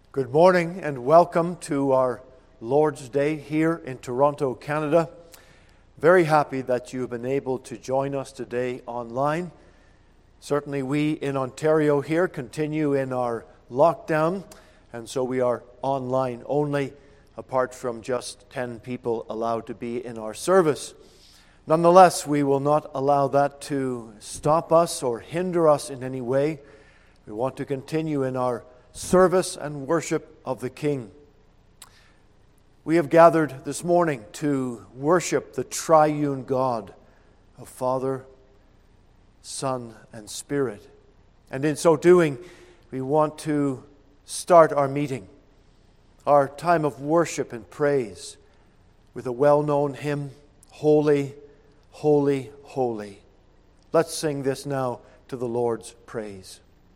Good morning and welcome to our Lord's Day here in Toronto, Canada. Very happy that you've been able to join us today online. Certainly we in Ontario here continue in our lockdown, and so we are online only, apart from just 10 people allowed to be in our service. Nonetheless, we will not allow that to stop us or hinder us in any way. We want to continue in our service and worship of the King. We have gathered this morning to worship the triune God of Father, Son, and Spirit. And in so doing, we want to start our meeting, our time of worship and praise, with a well-known hymn, Holy, Holy, Holy. Let's sing this now to the Lord's praise.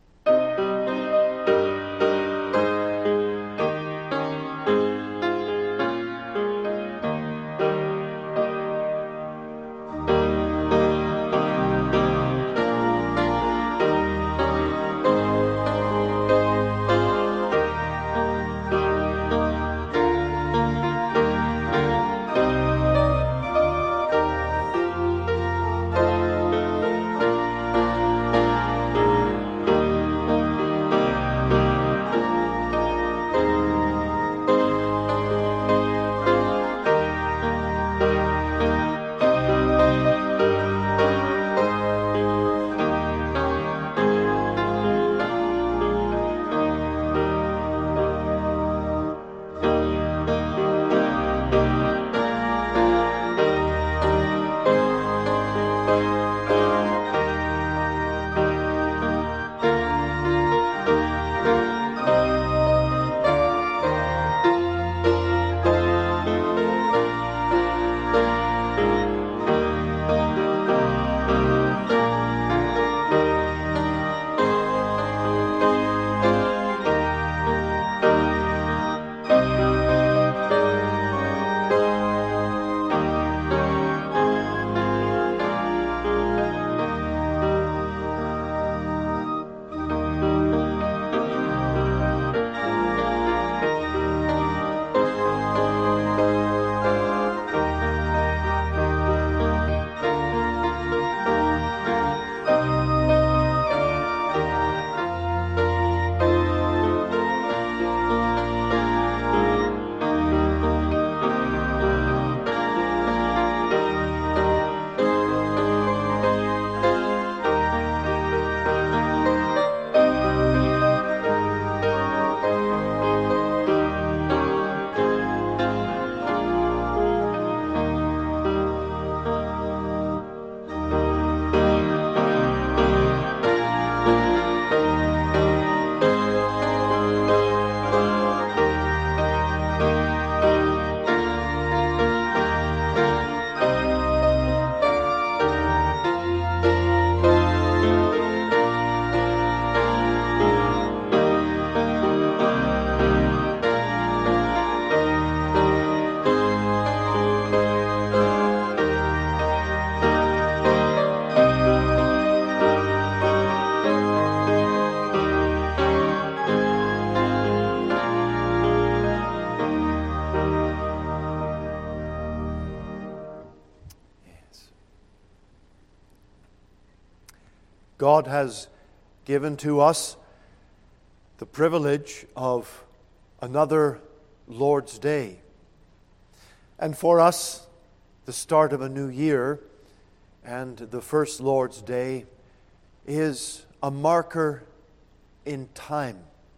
God has given to us the privilege of another Lord's Day. And for us, the start of a new year and the first Lord's Day is a marker in time.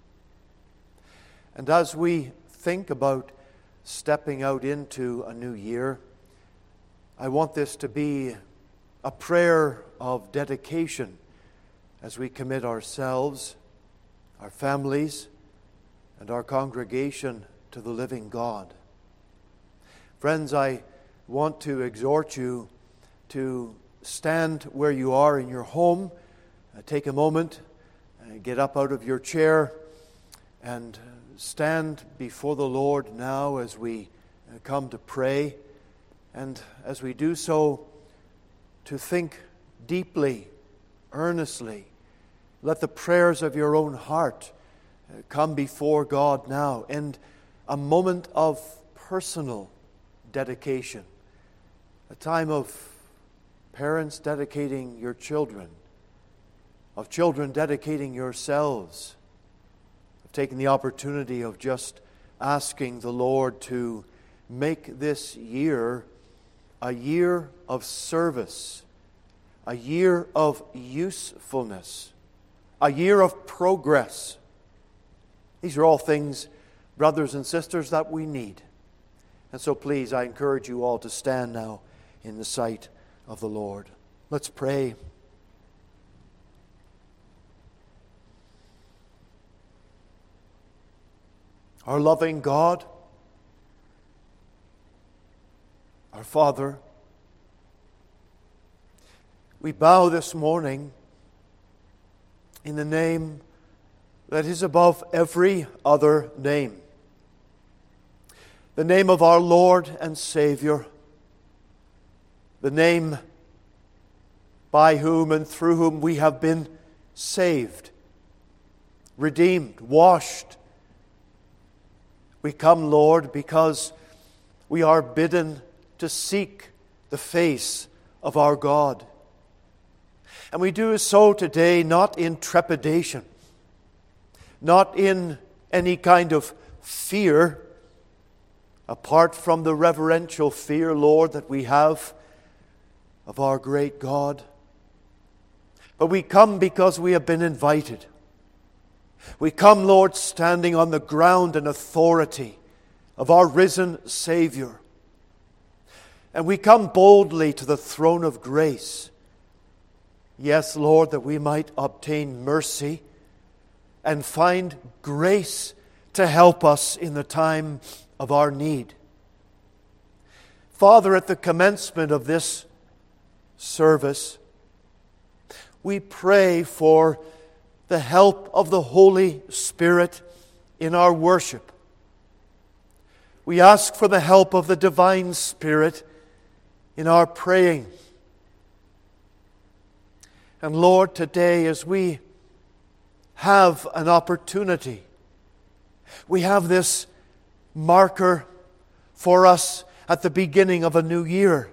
And as we think about stepping out into a new year, I want this to be a prayer of dedication as we commit ourselves, our families, and our congregation to the living God. Friends, I want to exhort you to stand where you are in your home, take a moment, get up out of your chair, and stand before the Lord now as we come to pray, and as we do so, to think deeply, earnestly. Let the prayers of your own heart come before God now in a moment of personal dedication, a time of parents dedicating your children, of children dedicating yourselves, of taking the opportunity of just asking the Lord to make this year a year of service, a year of usefulness, a year of progress. These are all things, brothers and sisters, that we need. And so please, I encourage you all to stand now in the sight of the Lord. Let's pray. Our loving God, our Father, we bow this morning in the name that is above every other name, the name of our Lord and Savior, the name by whom and through whom we have been saved, redeemed, washed. We come, Lord, because we are bidden to seek the face of our God. And we do so today not in trepidation, not in any kind of fear, apart from the reverential fear, Lord, that we have of our great God. But we come because we have been invited. We come, Lord, standing on the ground and authority of our risen Savior. And we come boldly to the throne of grace. Yes, Lord, that we might obtain mercy and find grace to help us in the time of our need. Father, at the commencement of this service, we pray for the help of the Holy Spirit in our worship. We ask for the help of the Divine Spirit in our praying. And Lord, today as we have an opportunity, we have this marker for us at the beginning of a new year.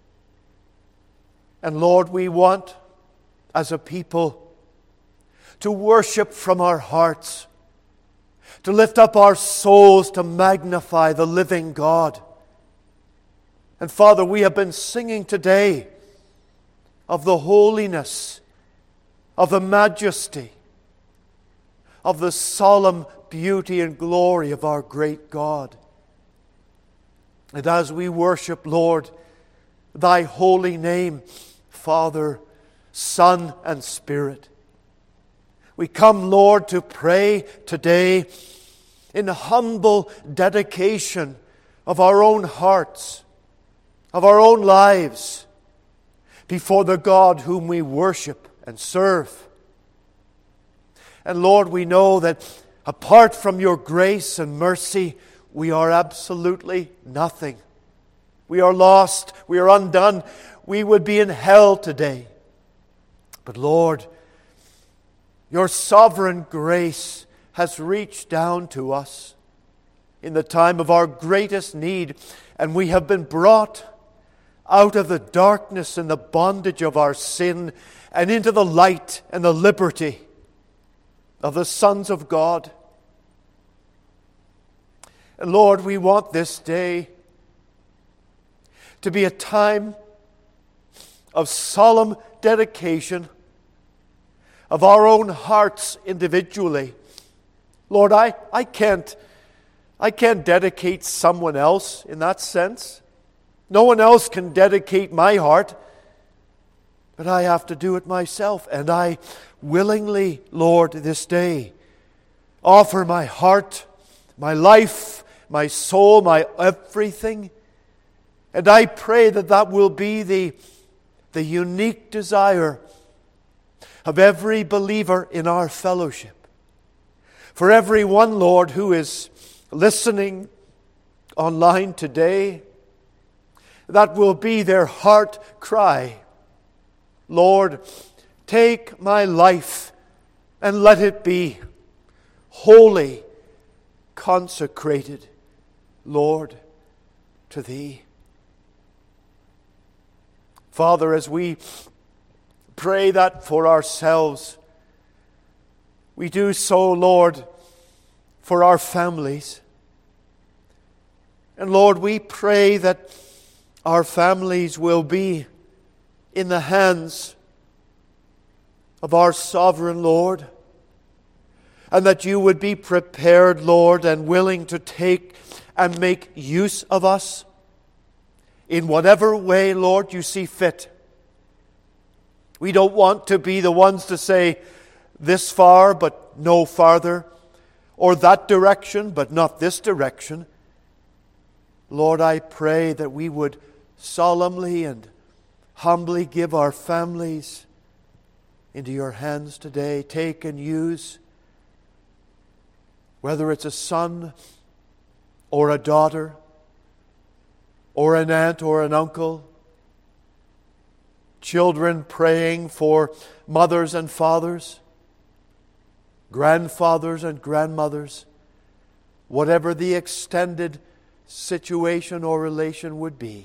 And Lord, we want, as a people, to worship from our hearts, to lift up our souls, to magnify the living God. And Father, we have been singing today of the holiness, of the majesty, of the solemn beauty and glory of our great God. And as we worship, Lord, Thy holy name, Father, Son, and Spirit, we come, Lord, to pray today in humble dedication of our own hearts, of our own lives, before the God whom we worship and serve. And Lord, we know that apart from your grace and mercy, we are absolutely nothing. We are lost. We are undone. We would be in hell today. But Lord, your sovereign grace has reached down to us in the time of our greatest need, and we have been brought out of the darkness and the bondage of our sin and into the light and the liberty of the sons of God. And Lord, we want this day to be a time of solemn dedication of our own hearts individually. Lord, I can't dedicate someone else in that sense. No one else can dedicate my heart, but I have to do it myself. And I willingly, Lord, this day offer my heart, my life, my soul, my everything. And I pray that that will be the unique desire of every believer in our fellowship. For everyone, Lord, who is listening online today, that will be their heart cry. Lord, take my life and let it be wholly consecrated, Lord, to Thee. Father, as we pray that for ourselves, we do so, Lord, for our families. And Lord, we pray that our families will be in the hands of our sovereign Lord, and that You would be prepared, Lord, and willing to take and make use of us in whatever way, Lord, You see fit. We don't want to be the ones to say this far but no farther, or that direction but not this direction. Lord, I pray that we would solemnly and humbly give our families into Your hands today. Take and use, whether it's a son or a daughter, or an aunt or an uncle, children praying for mothers and fathers, grandfathers and grandmothers, whatever the extended situation or relation would be.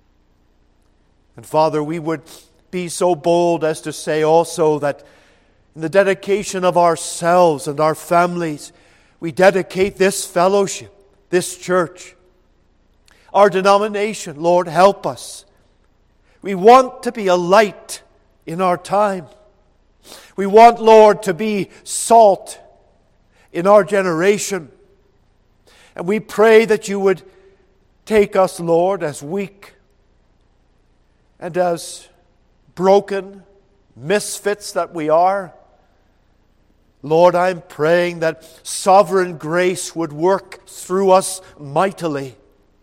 And Father, we would be so bold as to say also that in the dedication of ourselves and our families, we dedicate this fellowship, this church, our denomination. Lord, help us. We want to be a light in our time. We want, Lord, to be salt in our generation. And we pray that You would take us, Lord, as weak and as broken misfits that we are. Lord, I'm praying that sovereign grace would work through us mightily,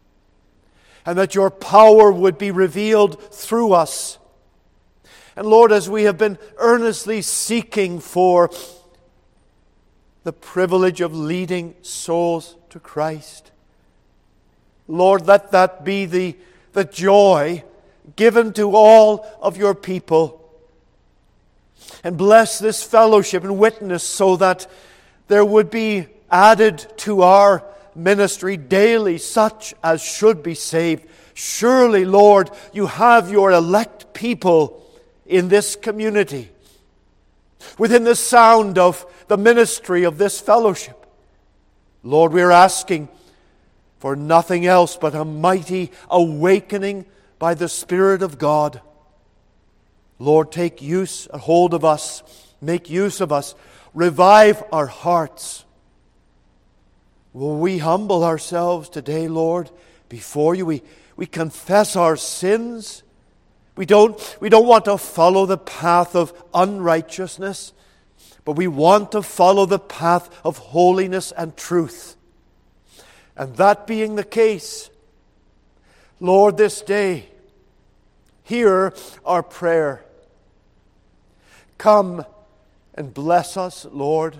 and that Your power would be revealed through us. And Lord, as we have been earnestly seeking for the privilege of leading souls to Christ, Lord, let that be the joy given to all of Your people. And bless this fellowship and witness so that there would be added to our ministry daily such as should be saved. Surely, Lord, You have Your elect people in this community, within the sound of the ministry of this fellowship. Lord, we're asking for nothing else but a mighty awakening by the Spirit of God. Lord, take hold of us, make use of us, revive our hearts. Will we humble ourselves today, Lord, before You? We confess our sins. We don't want to follow the path of unrighteousness, but we want to follow the path of holiness and truth. And that being the case, Lord, this day, hear our prayer. Come and bless us, Lord.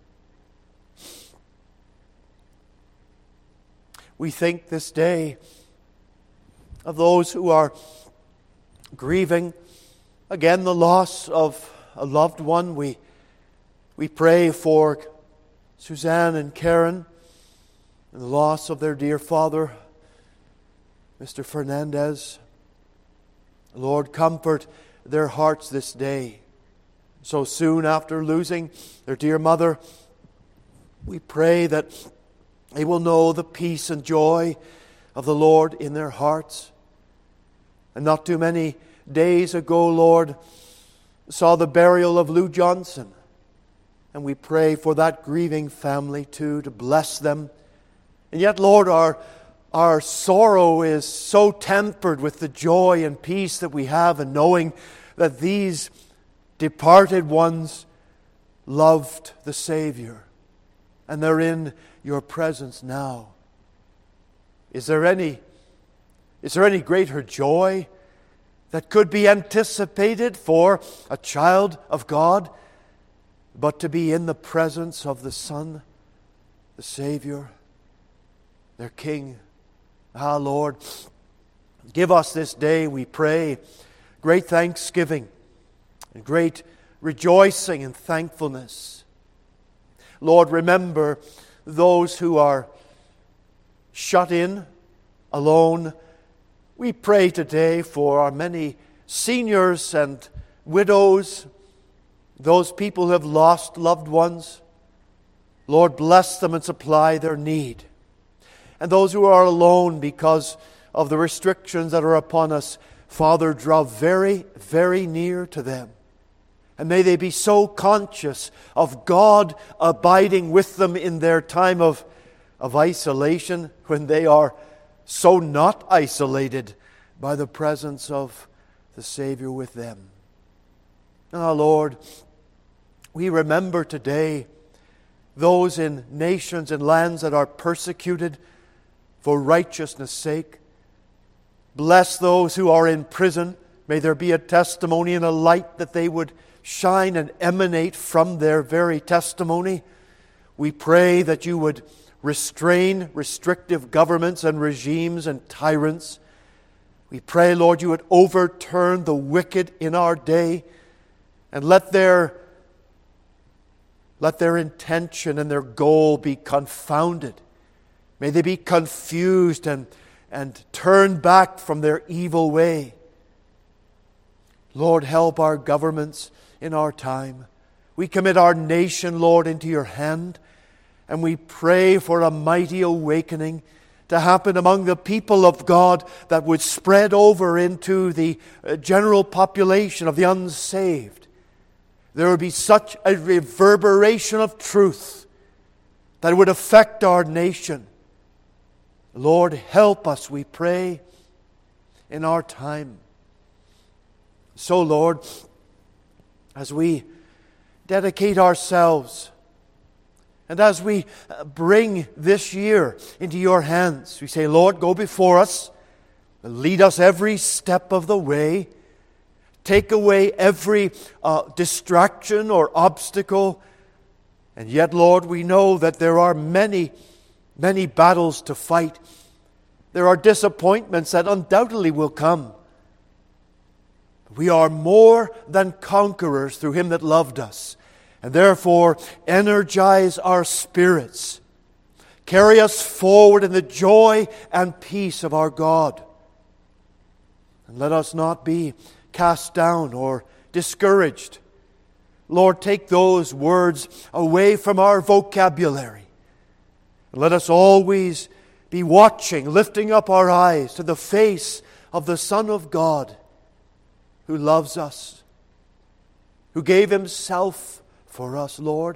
We think this day of those who are grieving, again, the loss of a loved one. We pray for Suzanne and Karen and the loss of their dear father, Mr. Fernandez. Lord, comfort their hearts this day. So soon after losing their dear mother, we pray that they will know the peace and joy of the Lord in their hearts. And not too many days ago, Lord, saw the burial of Lou Johnson. And we pray for that grieving family too, to bless them. And yet, Lord, our sorrow is so tempered with the joy and peace that we have in knowing that these departed ones loved the Savior, and they're in Your presence now. Is there any greater joy that could be anticipated for a child of God but to be in the presence of the Son, the Savior, their King? Ah, Lord, give us this day, we pray, great thanksgiving and great rejoicing and thankfulness. Lord, remember those who are shut in, alone. We pray today for our many seniors and widows, those people who have lost loved ones. Lord, bless them and supply their need. And those who are alone because of the restrictions that are upon us, Father, draw very, very near to them. And may they be so conscious of God abiding with them in their time of isolation, when they are so not isolated by the presence of the Savior with them. Ah, Lord, we remember today those in nations and lands that are persecuted for righteousness' sake. Bless those who are in prison. May there be a testimony and a light that they would shine and emanate from their very testimony. We pray that you would restrain restrictive governments and regimes and tyrants. We pray, Lord, you would overturn the wicked in our day and let their intention and their goal be confounded. May they be confused and turn back from their evil way. Lord, help our governments in our time. We commit our nation, Lord, into your hand, and we pray for a mighty awakening to happen among the people of God that would spread over into the general population of the unsaved. There would be such a reverberation of truth that would affect our nation. Lord, help us, we pray, in our time. So, Lord, as we dedicate ourselves and as we bring this year into your hands, we say, Lord, go before us, lead us every step of the way, take away every distraction or obstacle. And yet, Lord, we know that there are many battles to fight. There are disappointments that undoubtedly will come. We are more than conquerors through him that loved us. And therefore, energize our spirits. Carry us forward in the joy and peace of our God. And let us not be cast down or discouraged. Lord, take those words away from our vocabulary. Let us always be watching, lifting up our eyes to the face of the Son of God, who loves us, who gave himself for us, Lord.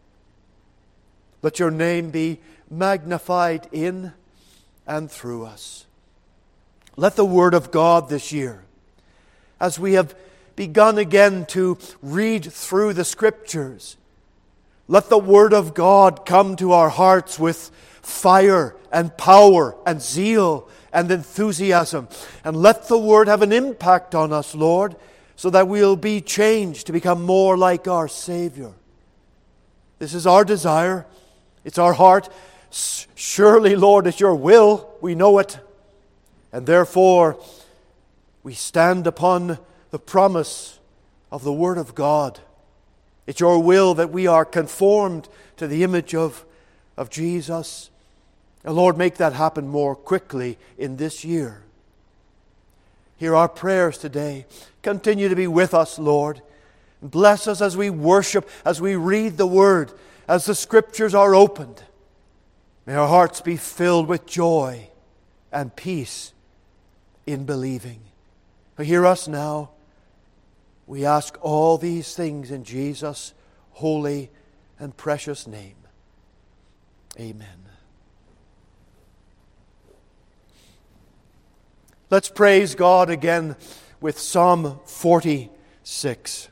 Let your name be magnified in and through us. Let the Word of God this year, as we have begun again to read through the Scriptures, let the Word of God come to our hearts with fire and power and zeal and enthusiasm. And let the Word have an impact on us, Lord, so that we'll be changed to become more like our Savior. This is our desire. It's our heart. Surely, Lord, it's your will. We know it. And therefore, we stand upon the promise of the Word of God. It's your will that we are conformed to the image of Jesus. And Lord, make that happen more quickly in this year. Hear our prayers today. Continue to be with us, Lord. Bless us as we worship, as we read the Word, as the Scriptures are opened. May our hearts be filled with joy and peace in believing. Hear us now. We ask all these things in Jesus' holy and precious name. Amen. Let's praise God again with Psalm 46.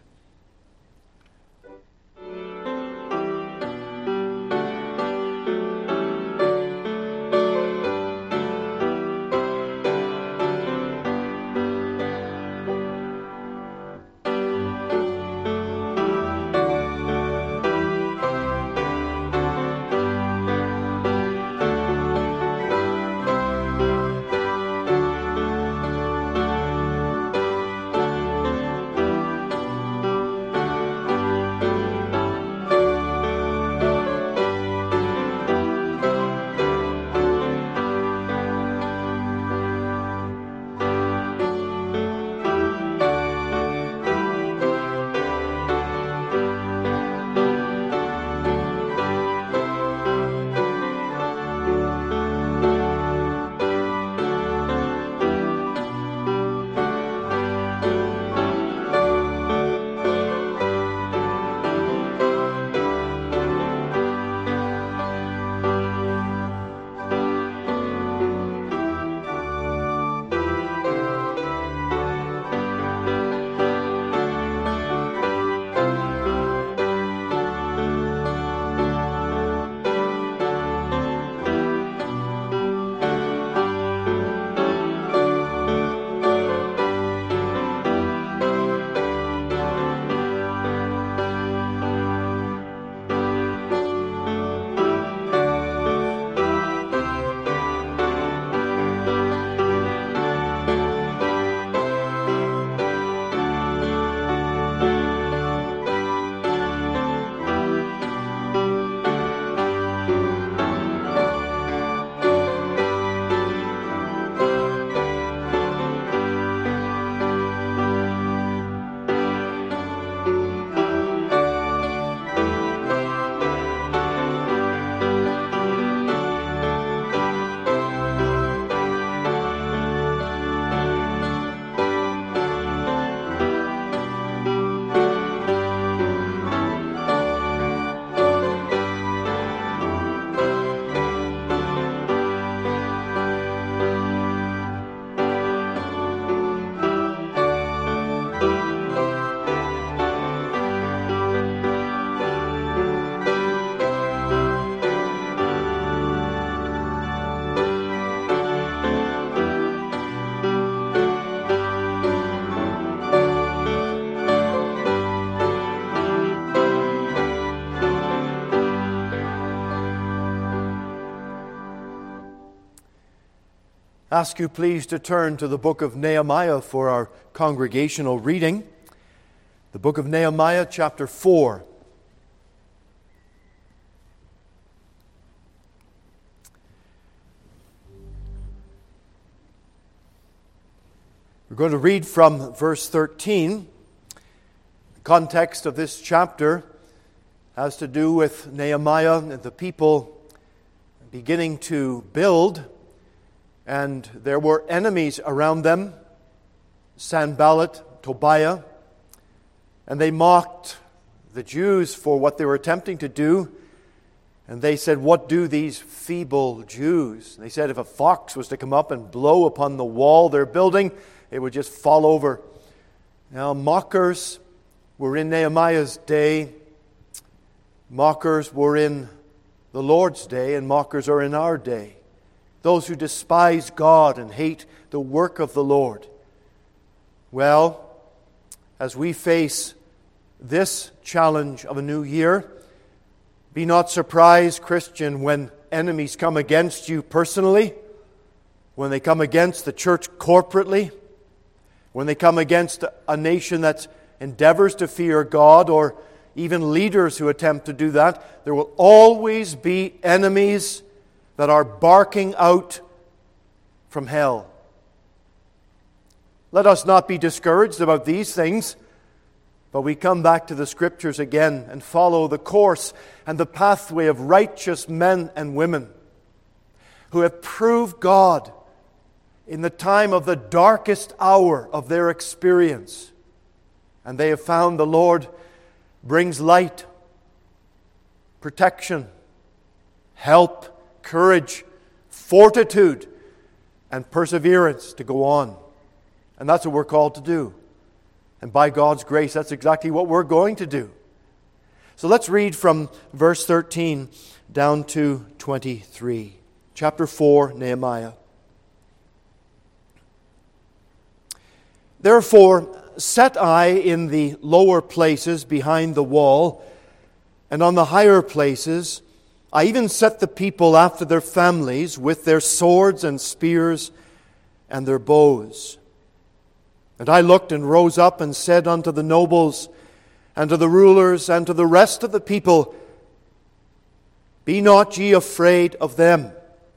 ask you please to turn to the book of Nehemiah for our congregational reading. The book of Nehemiah, chapter 4. We're going to read from verse 13. The context of this chapter has to do with Nehemiah and the people beginning to build, and there were enemies around them, Sanballat, Tobiah, and they mocked the Jews for what they were attempting to do. And they said, "What do these feeble Jews?" And they said if a fox was to come up and blow upon the wall they're building, it would just fall over. Now, mockers were in Nehemiah's day. Mockers were in the Lord's day, and mockers are in our day. Those who despise God and hate the work of the Lord. Well, as we face this challenge of a new year, be not surprised, Christian, when enemies come against you personally, when they come against the church corporately, when they come against a nation that endeavors to fear God, or even leaders who attempt to do that. There will always be enemies that are barking out from hell. Let us not be discouraged about these things, but we come back to the Scriptures again and follow the course and the pathway of righteous men and women who have proved God in the time of the darkest hour of their experience. And they have found the Lord brings light, protection, help, courage, fortitude, and perseverance to go on. And that's what we're called to do. And by God's grace, that's exactly what we're going to do. So let's read from verse 13 down to 23. Chapter 4, Nehemiah. Therefore, set I in the lower places behind the wall, and on the higher places I even set the people after their families with their swords and spears and their bows. And I looked and rose up and said unto the nobles and to the rulers and to the rest of the people, Be not ye afraid of them.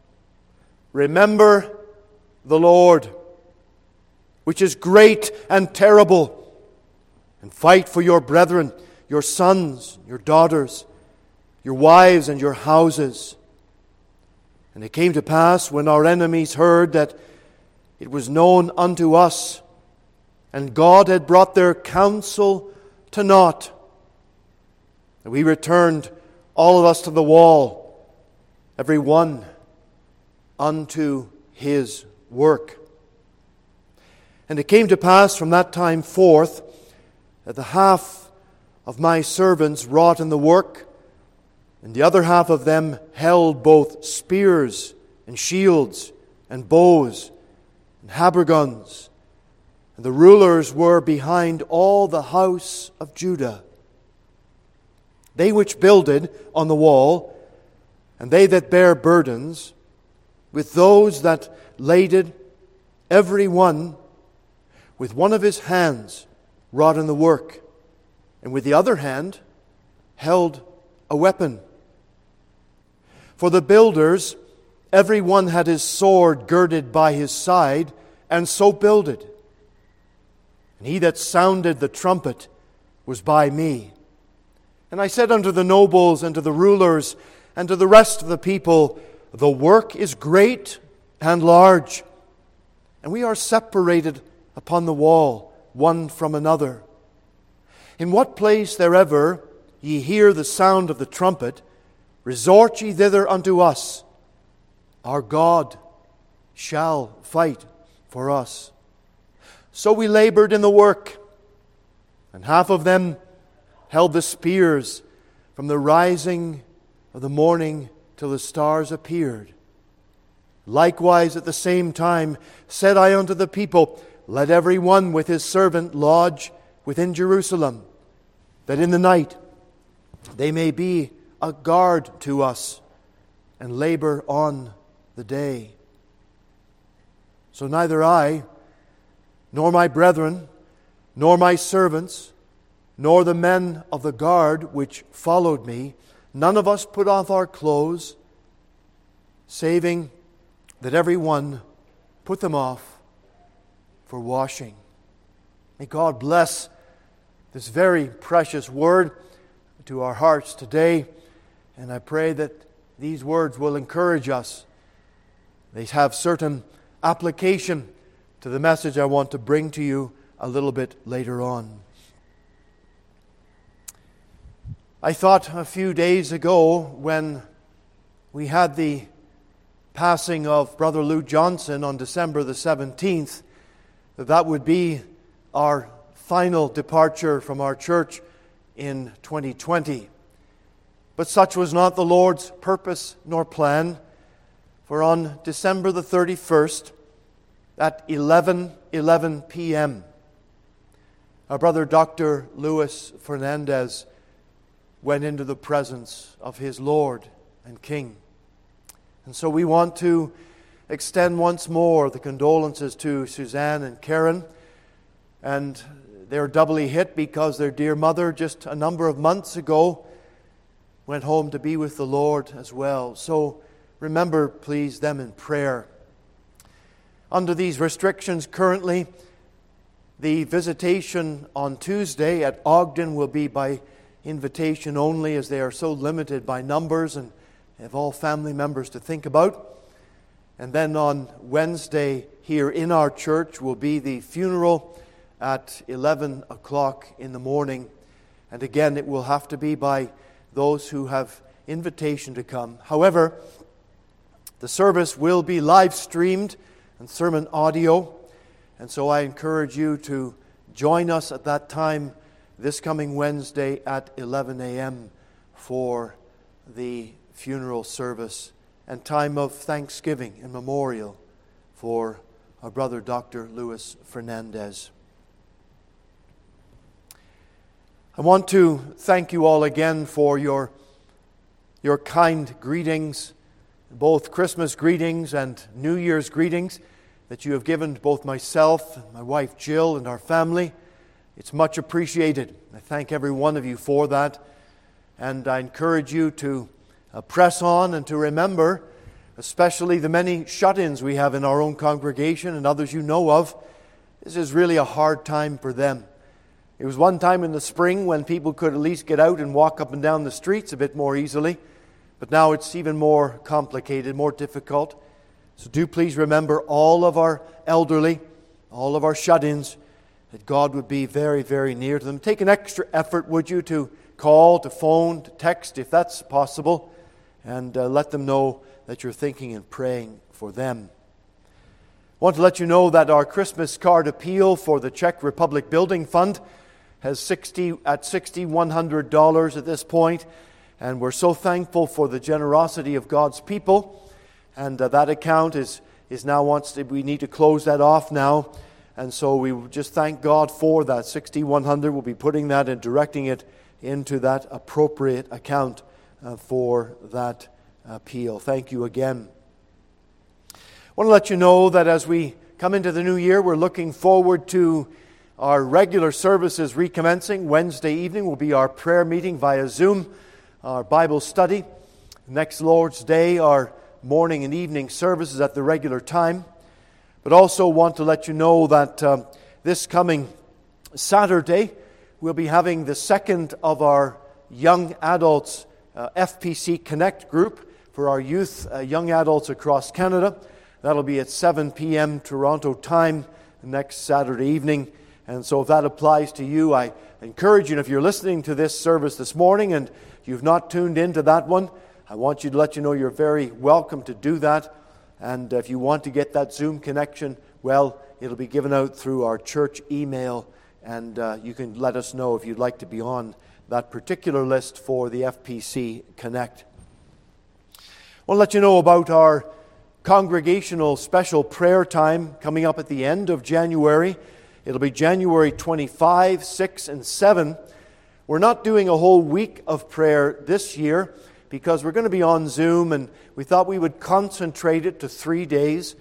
Remember the Lord, which is great and terrible, and fight for your brethren, your sons, your daughters, your wives, and your houses. And it came to pass, when our enemies heard that it was known unto us, and God had brought their counsel to naught, that we returned all of us to the wall, every one unto his work. And it came to pass from that time forth that the half of my servants wrought in the work, and the other half of them held both spears and shields and bows and habergeons. And the rulers were behind all the house of Judah. They which builded on the wall, and they that bare burdens, with those that laded, every one with one of his hands wrought in the work, and with the other hand held a weapon. For the builders, every one had his sword girded by his side, and so builded. And he that sounded the trumpet was by me. And I said unto the nobles and to the rulers and to the rest of the people, The work is great and large, and we are separated upon the wall, one from another. In what place therever ye hear the sound of the trumpet, resort ye thither unto us. Our God shall fight for us. So we labored in the work, and half of them held the spears from the rising of the morning till the stars appeared. Likewise at the same time said I unto the people, Let every one with his servant lodge within Jerusalem, that in the night they may be a guard to us, and labor on the day. So neither I, nor my brethren, nor my servants, nor the men of the guard which followed me, none of us put off our clothes, saving that every one put them off for washing. May God bless this very precious word to our hearts today, and I pray that these words will encourage us. They have certain application to the message I want to bring to you a little bit later on. I thought a few days ago, when we had the passing of Brother Lou Johnson on December the 17th, that would be our final departure from our church in 2020. But such was not the Lord's purpose nor plan, for on December the 31st at 11:11 p.m., our brother Dr. Luis Fernandez went into the presence of his Lord and King. And so we want to extend once more the condolences to Suzanne and Karen. And they're doubly hit because their dear mother just a number of months ago went home to be with the Lord as well. So remember, please, them in prayer. Under these restrictions currently, the visitation on Tuesday at Ogden will be by invitation only, as they are so limited by numbers and have all family members to think about. And then on Wednesday here in our church will be the funeral at 11 o'clock in the morning. And again, it will have to be by those who have invitation to come. However, the service will be live streamed and sermon audio. And so I encourage you to join us at that time this coming Wednesday at 11 a.m. for the funeral service and time of thanksgiving and memorial for our brother Dr. Luis Fernandez. I want to thank you all again for your kind greetings, both Christmas greetings and New Year's greetings that you have given to both myself and my wife Jill and our family. It's much appreciated. I thank every one of you for that. And I encourage you to press on and to remember, especially the many shut-ins we have in our own congregation and others you know of. This is really a hard time for them. It was one time in the spring when people could at least get out and walk up and down the streets a bit more easily. But now it's even more complicated, more difficult. So do please remember all of our elderly, all of our shut-ins, that God would be very, very near to them. Take an extra effort, would you, to call, to phone, to text, if that's possible, and let them know that you're thinking and praying for them. I want to let you know that our Christmas card appeal for the Czech Republic Building Fund has $6,100 at this point, and we're so thankful for the generosity of God's people. And that account is now we need to close that off now. And so we just thank God for that. $6,100, we'll be putting that and directing it into that appropriate account for that appeal. Thank you again. I want to let you know that as we come into the new year, we're looking forward to our regular services recommencing. Wednesday evening will be our prayer meeting via Zoom, our Bible study. Next Lord's Day, our morning and evening services at the regular time. But also want to let you know that this coming Saturday, we'll be having the second of our young adults FPC Connect group for our youth, young adults across Canada. That'll be at 7 p.m. Toronto time next Saturday evening. And so if that applies to you, I encourage you, and if you're listening to this service this morning and you've not tuned into that one, I want you to let you know you're very welcome to do that. And if you want to get that Zoom connection, well, it'll be given out through our church email, and you can let us know if you'd like to be on that particular list for the FPC Connect. I want to let you know about our congregational special prayer time coming up at the end of January. It'll be January 25, 6, and 7. We're not doing a whole week of prayer this year because we're going to be on Zoom, and we thought we would concentrate it to 3 days.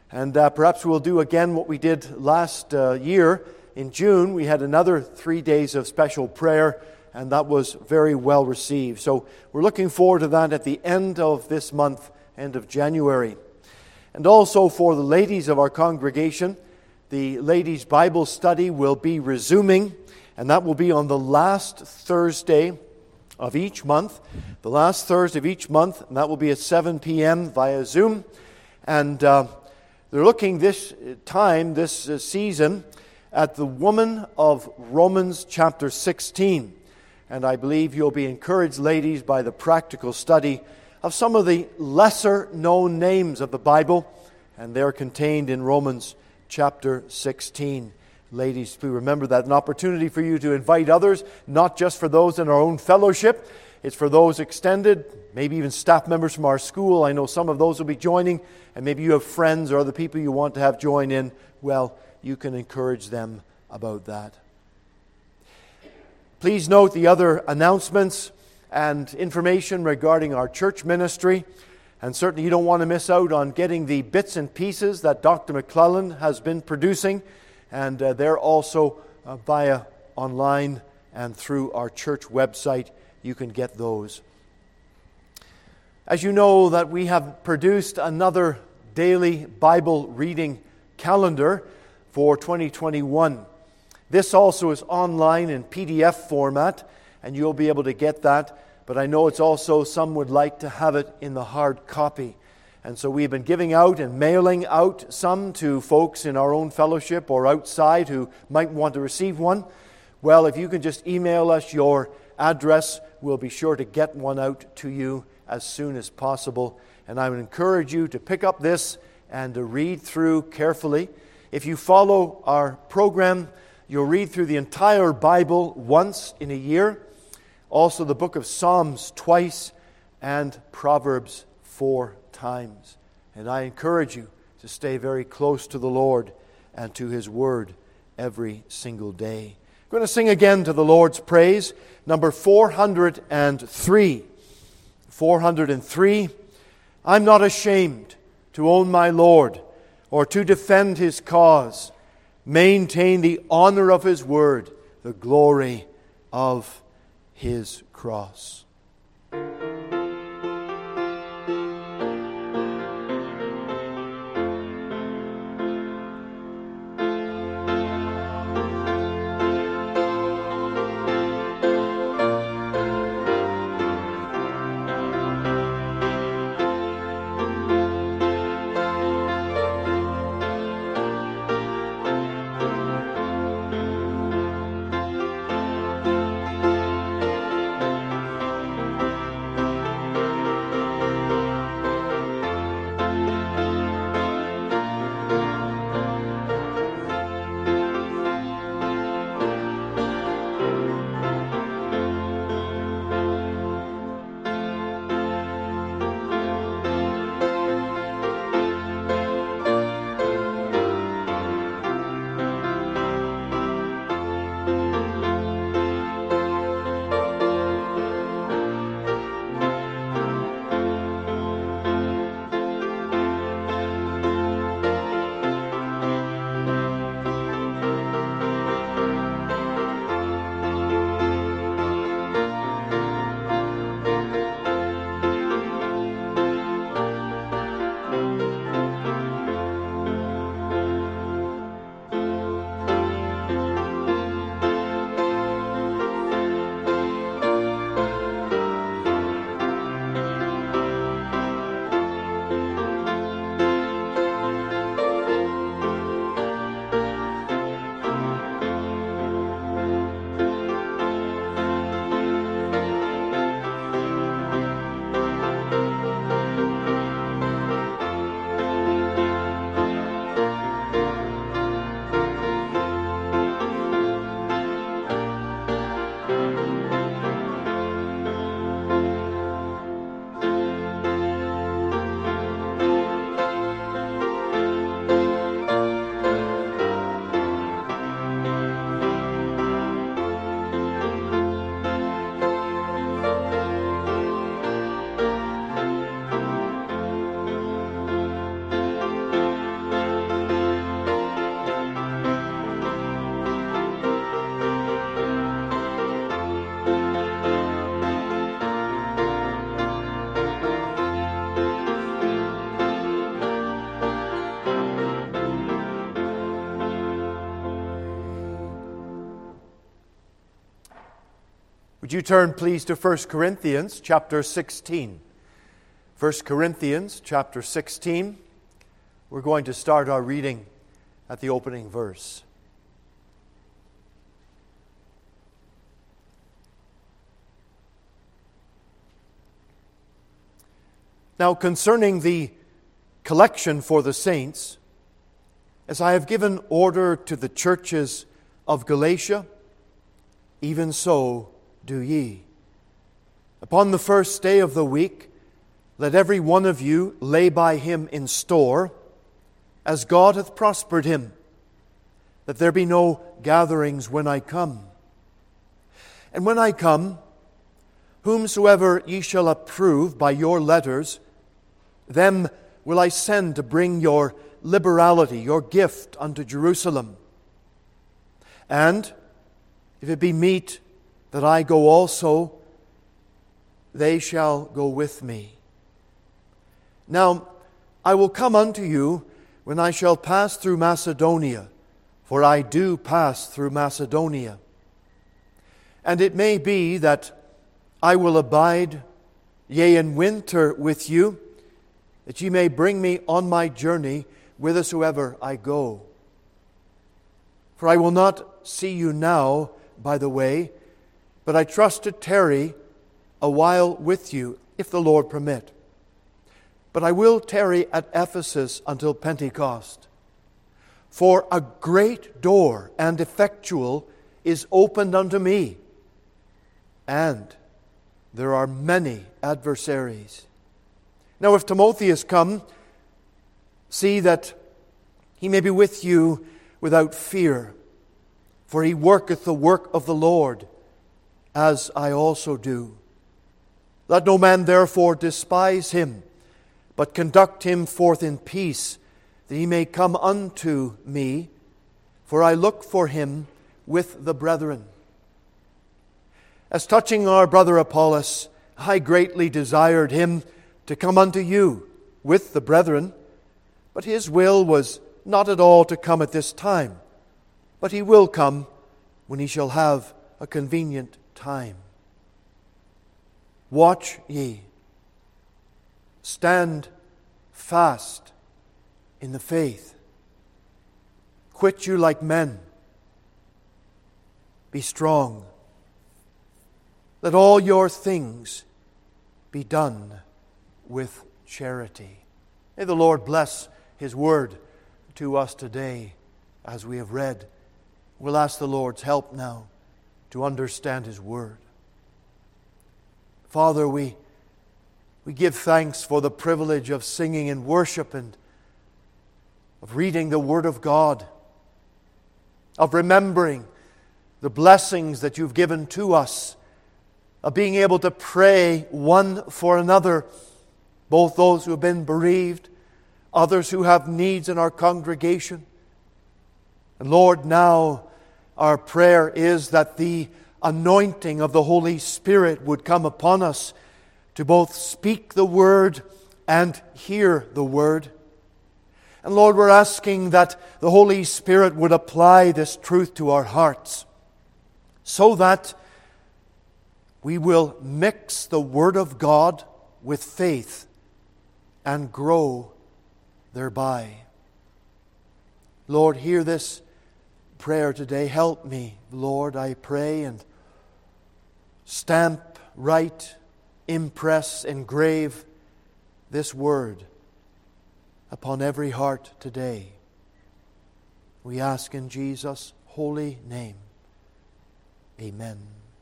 And perhaps we'll do again what we did last year. In June, we had another 3 days of special prayer, and that was very well received. So we're looking forward to that at the end of this month, end of January. And also for the ladies of our congregation, the ladies' Bible study will be resuming, and that will be on the last Thursday of each month. The last Thursday of each month, and that will be at 7 p.m. via Zoom. And they're looking this time, this season, at the woman of Romans chapter 16. And I believe you'll be encouraged, ladies, by the practical study of some of the lesser-known names of the Bible, and they're contained in Romans chapter 16. Ladies, please remember that an opportunity for you to invite others, not just for those in our own fellowship. It's for those extended, maybe even staff members from our school. I know some of those will be joining, and maybe you have friends or other people you want to have join in. Well, you can encourage them about that. Please note the other announcements and information regarding our church ministry. And certainly you don't want to miss out on getting the bits and pieces that Dr. McClellan has been producing. And they're also via online and through our church website. You can get those. As you know, that we have produced another daily Bible reading calendar for 2021. This also is online in PDF format, and you'll be able to get that. But I know it's also, some would like to have it in the hard copy. And so we've been giving out and mailing out some to folks in our own fellowship or outside who might want to receive one. Well, if you can just email us your address, we'll be sure to get one out to you as soon as possible. And I would encourage you to pick up this and to read through carefully. If you follow our program, you'll read through the entire Bible once in a year. Also the book of Psalms twice and Proverbs 4 times. And I encourage you to stay very close to the Lord and to His Word every single day. We're going to sing again to the Lord's praise, number 403. 403. I'm not ashamed to own my Lord or to defend His cause, maintain the honor of His word, the glory of His cross. Would you turn, please, to 1 Corinthians chapter 16. 1 Corinthians chapter 16. We're going to start our reading at the opening verse. Now, concerning the collection for the saints, as I have given order to the churches of Galatia, even so do ye. Upon the first day of the week, let every one of you lay by him in store, as God hath prospered him, that there be no gatherings when I come. And when I come, whomsoever ye shall approve by your letters, them will I send to bring your liberality, your gift unto Jerusalem. And if it be meet that I go also, they shall go with me. Now I will come unto you when I shall pass through Macedonia, for I do pass through Macedonia. And it may be that I will abide, yea, in winter with you, that ye may bring me on my journey whithersoever I go. For I will not see you now by the way, but I trust to tarry a while with you, if the Lord permit. But I will tarry at Ephesus until Pentecost. For a great door and effectual is opened unto me, and there are many adversaries. Now if Timotheus come, see that he may be with you without fear, for he worketh the work of the Lord, as I also do. Let no man therefore despise him, but conduct him forth in peace, that he may come unto me, for I look for him with the brethren. As touching our brother Apollos, I greatly desired him to come unto you with the brethren, but his will was not at all to come at this time, but he will come when he shall have a convenient time. Watch ye, stand fast in the faith, quit you like men, be strong. Let all your things be done with charity. May the Lord bless His word to us today as we have read. We'll ask the Lord's help now to understand His word. Father, we give thanks for the privilege of singing in worship and of reading the Word of God, of remembering the blessings that You've given to us, of being able to pray one for another, both those who have been bereaved, others who have needs in our congregation. And Lord, now our prayer is that the anointing of the Holy Spirit would come upon us to both speak the Word and hear the Word. And Lord, we're asking that the Holy Spirit would apply this truth to our hearts so that we will mix the Word of God with faith and grow thereby. Lord, hear this prayer today. Help me, Lord, I pray, and stamp, write, impress, engrave this word upon every heart today. We ask in Jesus' holy name. Amen.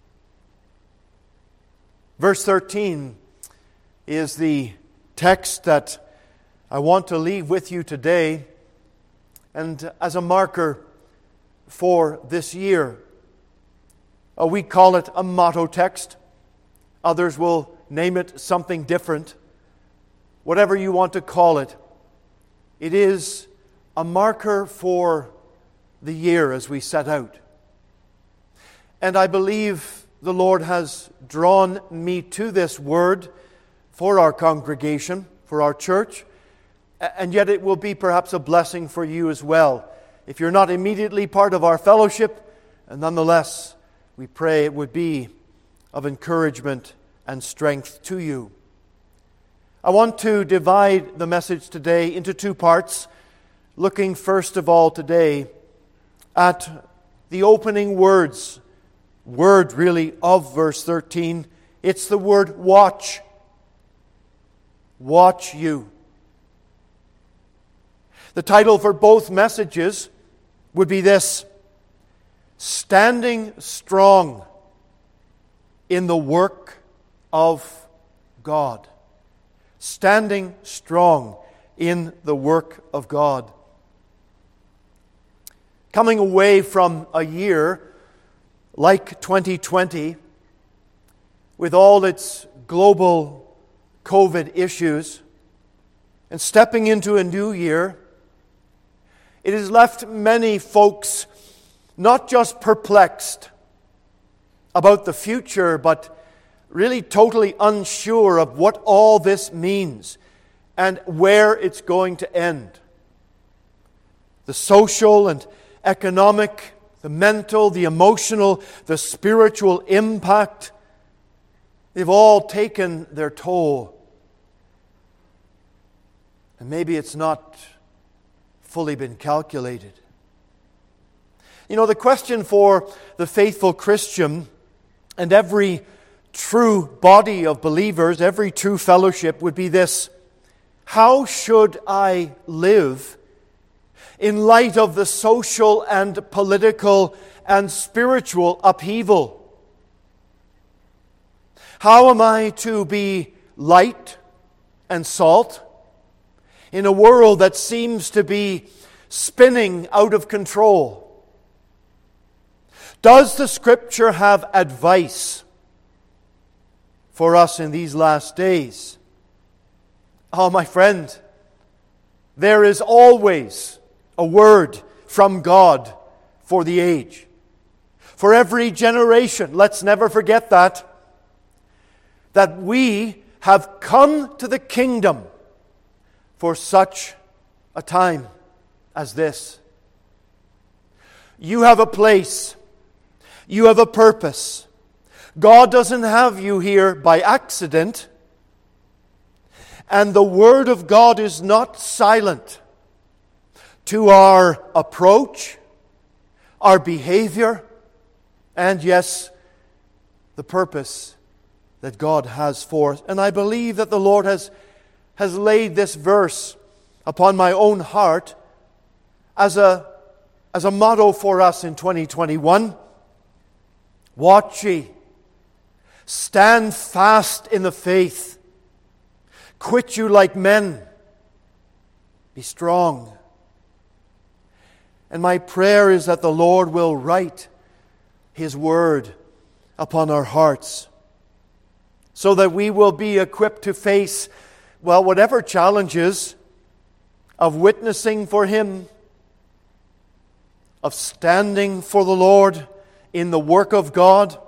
Verse 13 is the text that I want to leave with you today, and as a marker for this year. We call it a motto text. Others will name it something different. Whatever you want to call it, it is a marker for the year as we set out. And I believe the Lord has drawn me to this word for our congregation, for our church, and yet it will be perhaps a blessing for you as well. If you're not immediately part of our fellowship, and nonetheless, we pray it would be of encouragement and strength to you. I want to divide the message today into two parts, looking first of all today at the opening word really of verse 13. It's the word watch. Watch you. The title for both messages would be this: Standing Strong in the Work of God. Standing strong in the work of God. Coming away from a year like 2020, with all its global COVID issues, and stepping into a new year, it has left many folks not just perplexed about the future, but really totally unsure of what all this means and where it's going to end. The social and economic, the mental, the emotional, the spiritual impact, they've all taken their toll. And maybe it's not fully been calculated. You know, the question for the faithful Christian and every true body of believers, every true fellowship would be this: how should I live in light of the social and political and spiritual upheaval? How am I to be light and salt in a world that seems to be spinning out of control? Does the Scripture have advice for us in these last days? Oh, my friend, there is always a word from God for the age. For every generation, let's never forget that we have come to the kingdom for such a time as this. You have a place. You have a purpose. God doesn't have you here by accident. And the Word of God is not silent to our approach, our behavior, and yes, the purpose that God has for us. And I believe that the Lord has laid this verse upon my own heart as a motto for us in 2021. Watch ye. Stand fast in the faith. Quit you like men. Be strong. And my prayer is that the Lord will write His Word upon our hearts so that we will be equipped to face, whatever challenges of witnessing for Him, of standing for the Lord in the work of God.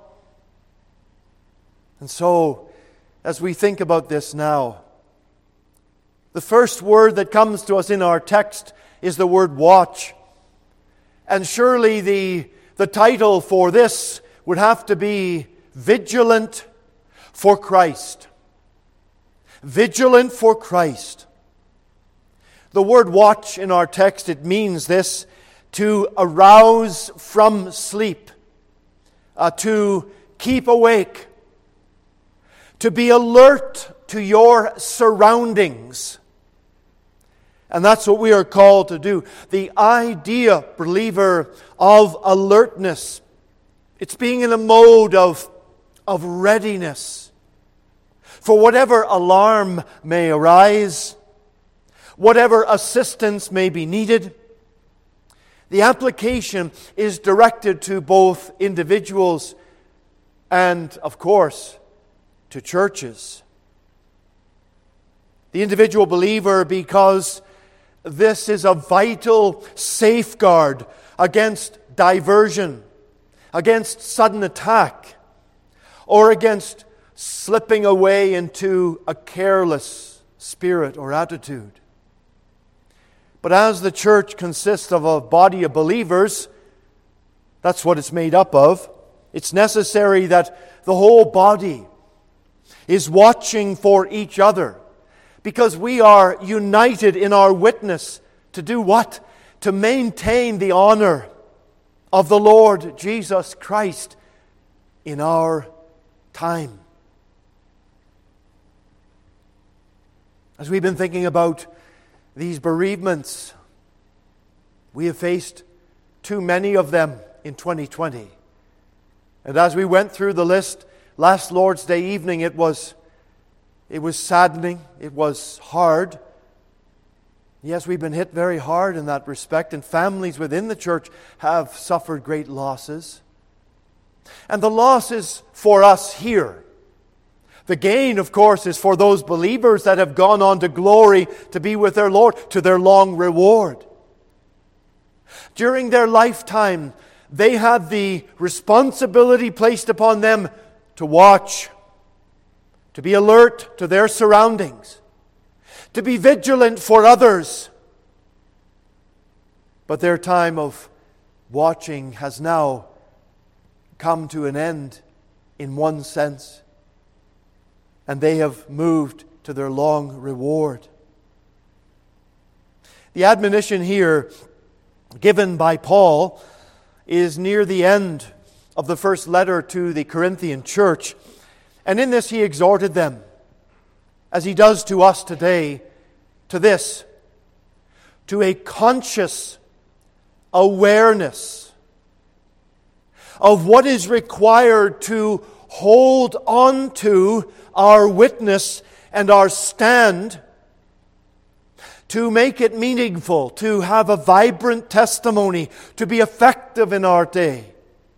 And so, as we think about this now, the first word that comes to us in our text is the word watch. And surely the title for this would have to be Vigilant for Christ. Vigilant for Christ. The word watch in our text, it means this: to arouse from sleep, to keep awake, to be alert to your surroundings. And that's what we are called to do. The idea, believer, of alertness, it's being in a mode of readiness for whatever alarm may arise, whatever assistance may be needed. The application is directed to both individuals and, of course, to churches. The individual believer, because this is a vital safeguard against diversion, against sudden attack, or against slipping away into a careless spirit or attitude. But as the church consists of a body of believers, that's what it's made up of, It's necessary that the whole body is watching for each other, because we are united in our witness to do what? To maintain the honor of the Lord Jesus Christ in our time. As we've been thinking about these bereavements, we have faced too many of them in 2020. And as we went through the list last Lord's Day evening, it was saddening, it was hard. Yes, we've been hit very hard in that respect, and families within the church have suffered great losses. And the loss is for us here. The gain, of course, is for those believers that have gone on to glory to be with their Lord, to their long reward. During their lifetime, they had the responsibility placed upon them to watch, to be alert to their surroundings, to be vigilant for others. But their time of watching has now come to an end in one sense, and they have moved to their long reward. The admonition here given by Paul is near the end of the first letter to the Corinthian church. And in this he exhorted them, as he does to us today, to this, to a conscious awareness of what is required to hold on to our witness and our stand, to make it meaningful, to have a vibrant testimony, to be effective in our day.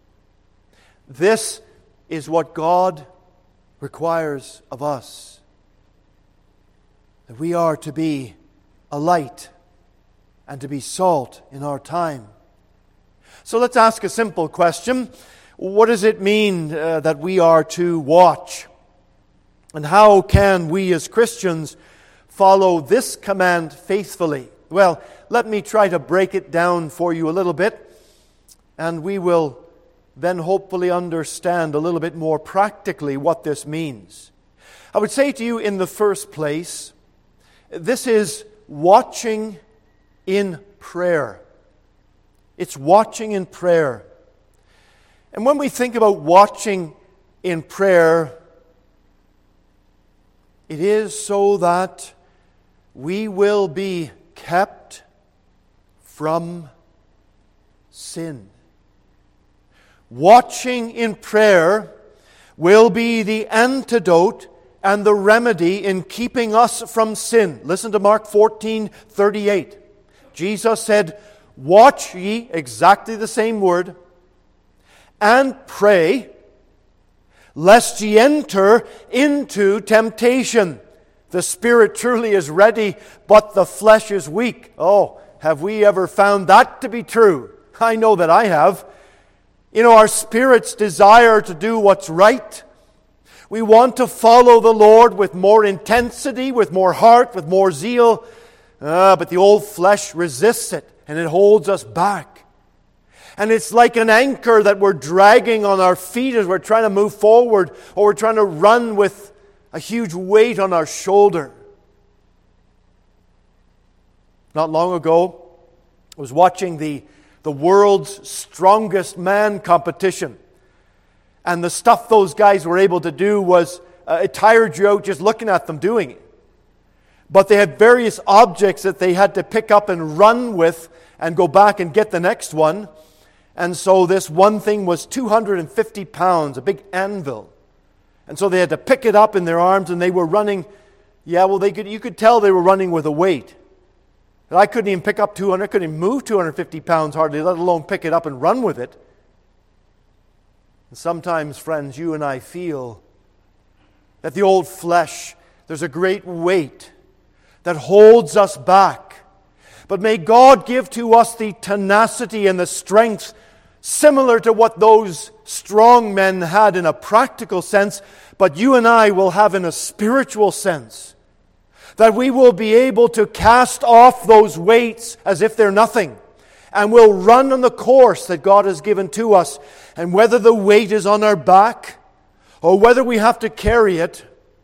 This is what God requires of us. That we are to be a light and to be salt in our time. So let's ask a simple question. What does it mean that we are to watch? And how can we as Christians follow this command faithfully? Well, let me try to break it down for you a little bit, and we will then hopefully understand a little bit more practically what this means. I would say to you in the first place, this is watching in prayer. It's watching in prayer. And when we think about watching in prayer, it is so that we will be kept from sin. Watching in prayer will be the antidote and the remedy in keeping us from sin. Listen to Mark 14:38. Jesus said, "Watch ye," exactly the same word, "and pray, lest ye enter into temptation. The spirit truly is ready, but the flesh is weak." Oh, have we ever found that to be true? I know that I have. You know, our spirits desire to do what's right. We want to follow the Lord with more intensity, with more heart, with more zeal. But the old flesh resists it, and it holds us back. And it's like an anchor that we're dragging on our feet as we're trying to move forward, or we're trying to run with a huge weight on our shoulder. Not long ago, I was watching the world's strongest man competition. And the stuff those guys were able to do was, it tired you out just looking at them doing it. But they had various objects that they had to pick up and run with and go back and get the next one. And so this one thing was 250 pounds, a big anvil. And so they had to pick it up in their arms, and they were running. Yeah, well, you could tell they were running with a weight. And I couldn't even pick up 200, couldn't even move 250 pounds hardly, let alone pick it up and run with it. And sometimes, friends, you and I feel that the old flesh, there's a great weight that holds us back. But may God give to us the tenacity and the strength similar to what those strong men had in a practical sense, but you and I will have in a spiritual sense. That we will be able to cast off those weights as if they're nothing, and we'll run on the course that God has given to us. And whether the weight is on our back or whether we have to carry it,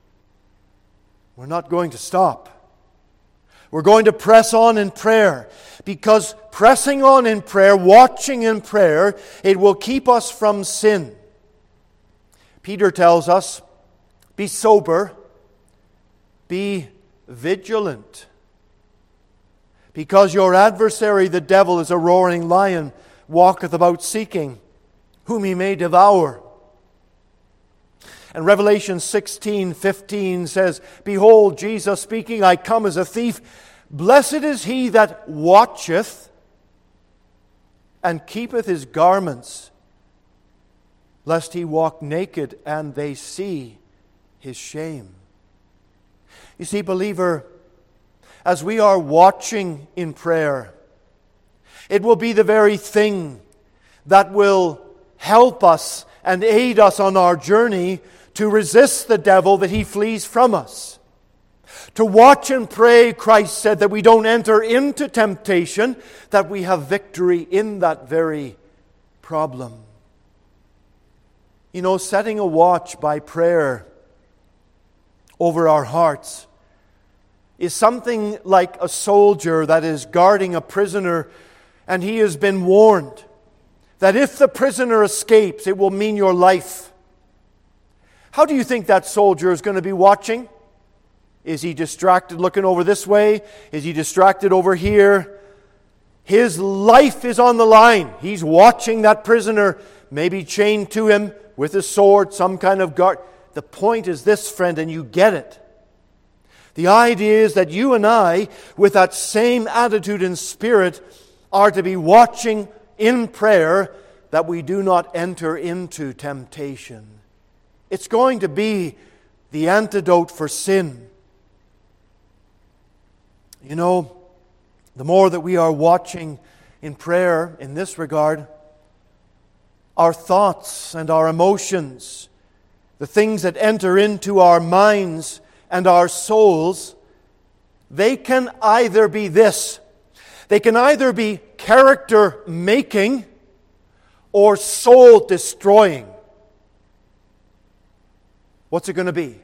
we're not going to stop. We're going to press on in prayer, because pressing on in prayer, watching in prayer, it will keep us from sin. Peter tells us, be sober, be vigilant, because your adversary, the devil, is a roaring lion, walketh about seeking whom he may devour. And Revelation 16:15 says, behold, Jesus speaking, I come as a thief. Blessed is he that watcheth and keepeth his garments, lest he walk naked and they see his shame. You see, believer, as we are watching in prayer, it will be the very thing that will help us and aid us on our journey to resist the devil, that he flees from us. To watch and pray, Christ said, that we don't enter into temptation, that we have victory in that very problem. You know, setting a watch by prayer over our hearts is something like a soldier that is guarding a prisoner, and he has been warned that if the prisoner escapes, it will mean your life. How do you think that soldier is going to be watching? Is he distracted looking over this way? Is he distracted over here? His life is on the line. He's watching that prisoner, maybe chained to him with a sword, some kind of guard. The point is this, friend, and you get it. The idea is that you and I, with that same attitude and spirit, are to be watching in prayer that we do not enter into temptation. It's going to be the antidote for sin. You know, the more that we are watching in prayer in this regard, our thoughts and our emotions, the things that enter into our minds and our souls, they can either be this. They can either be character making or soul destroying. What's it going to be?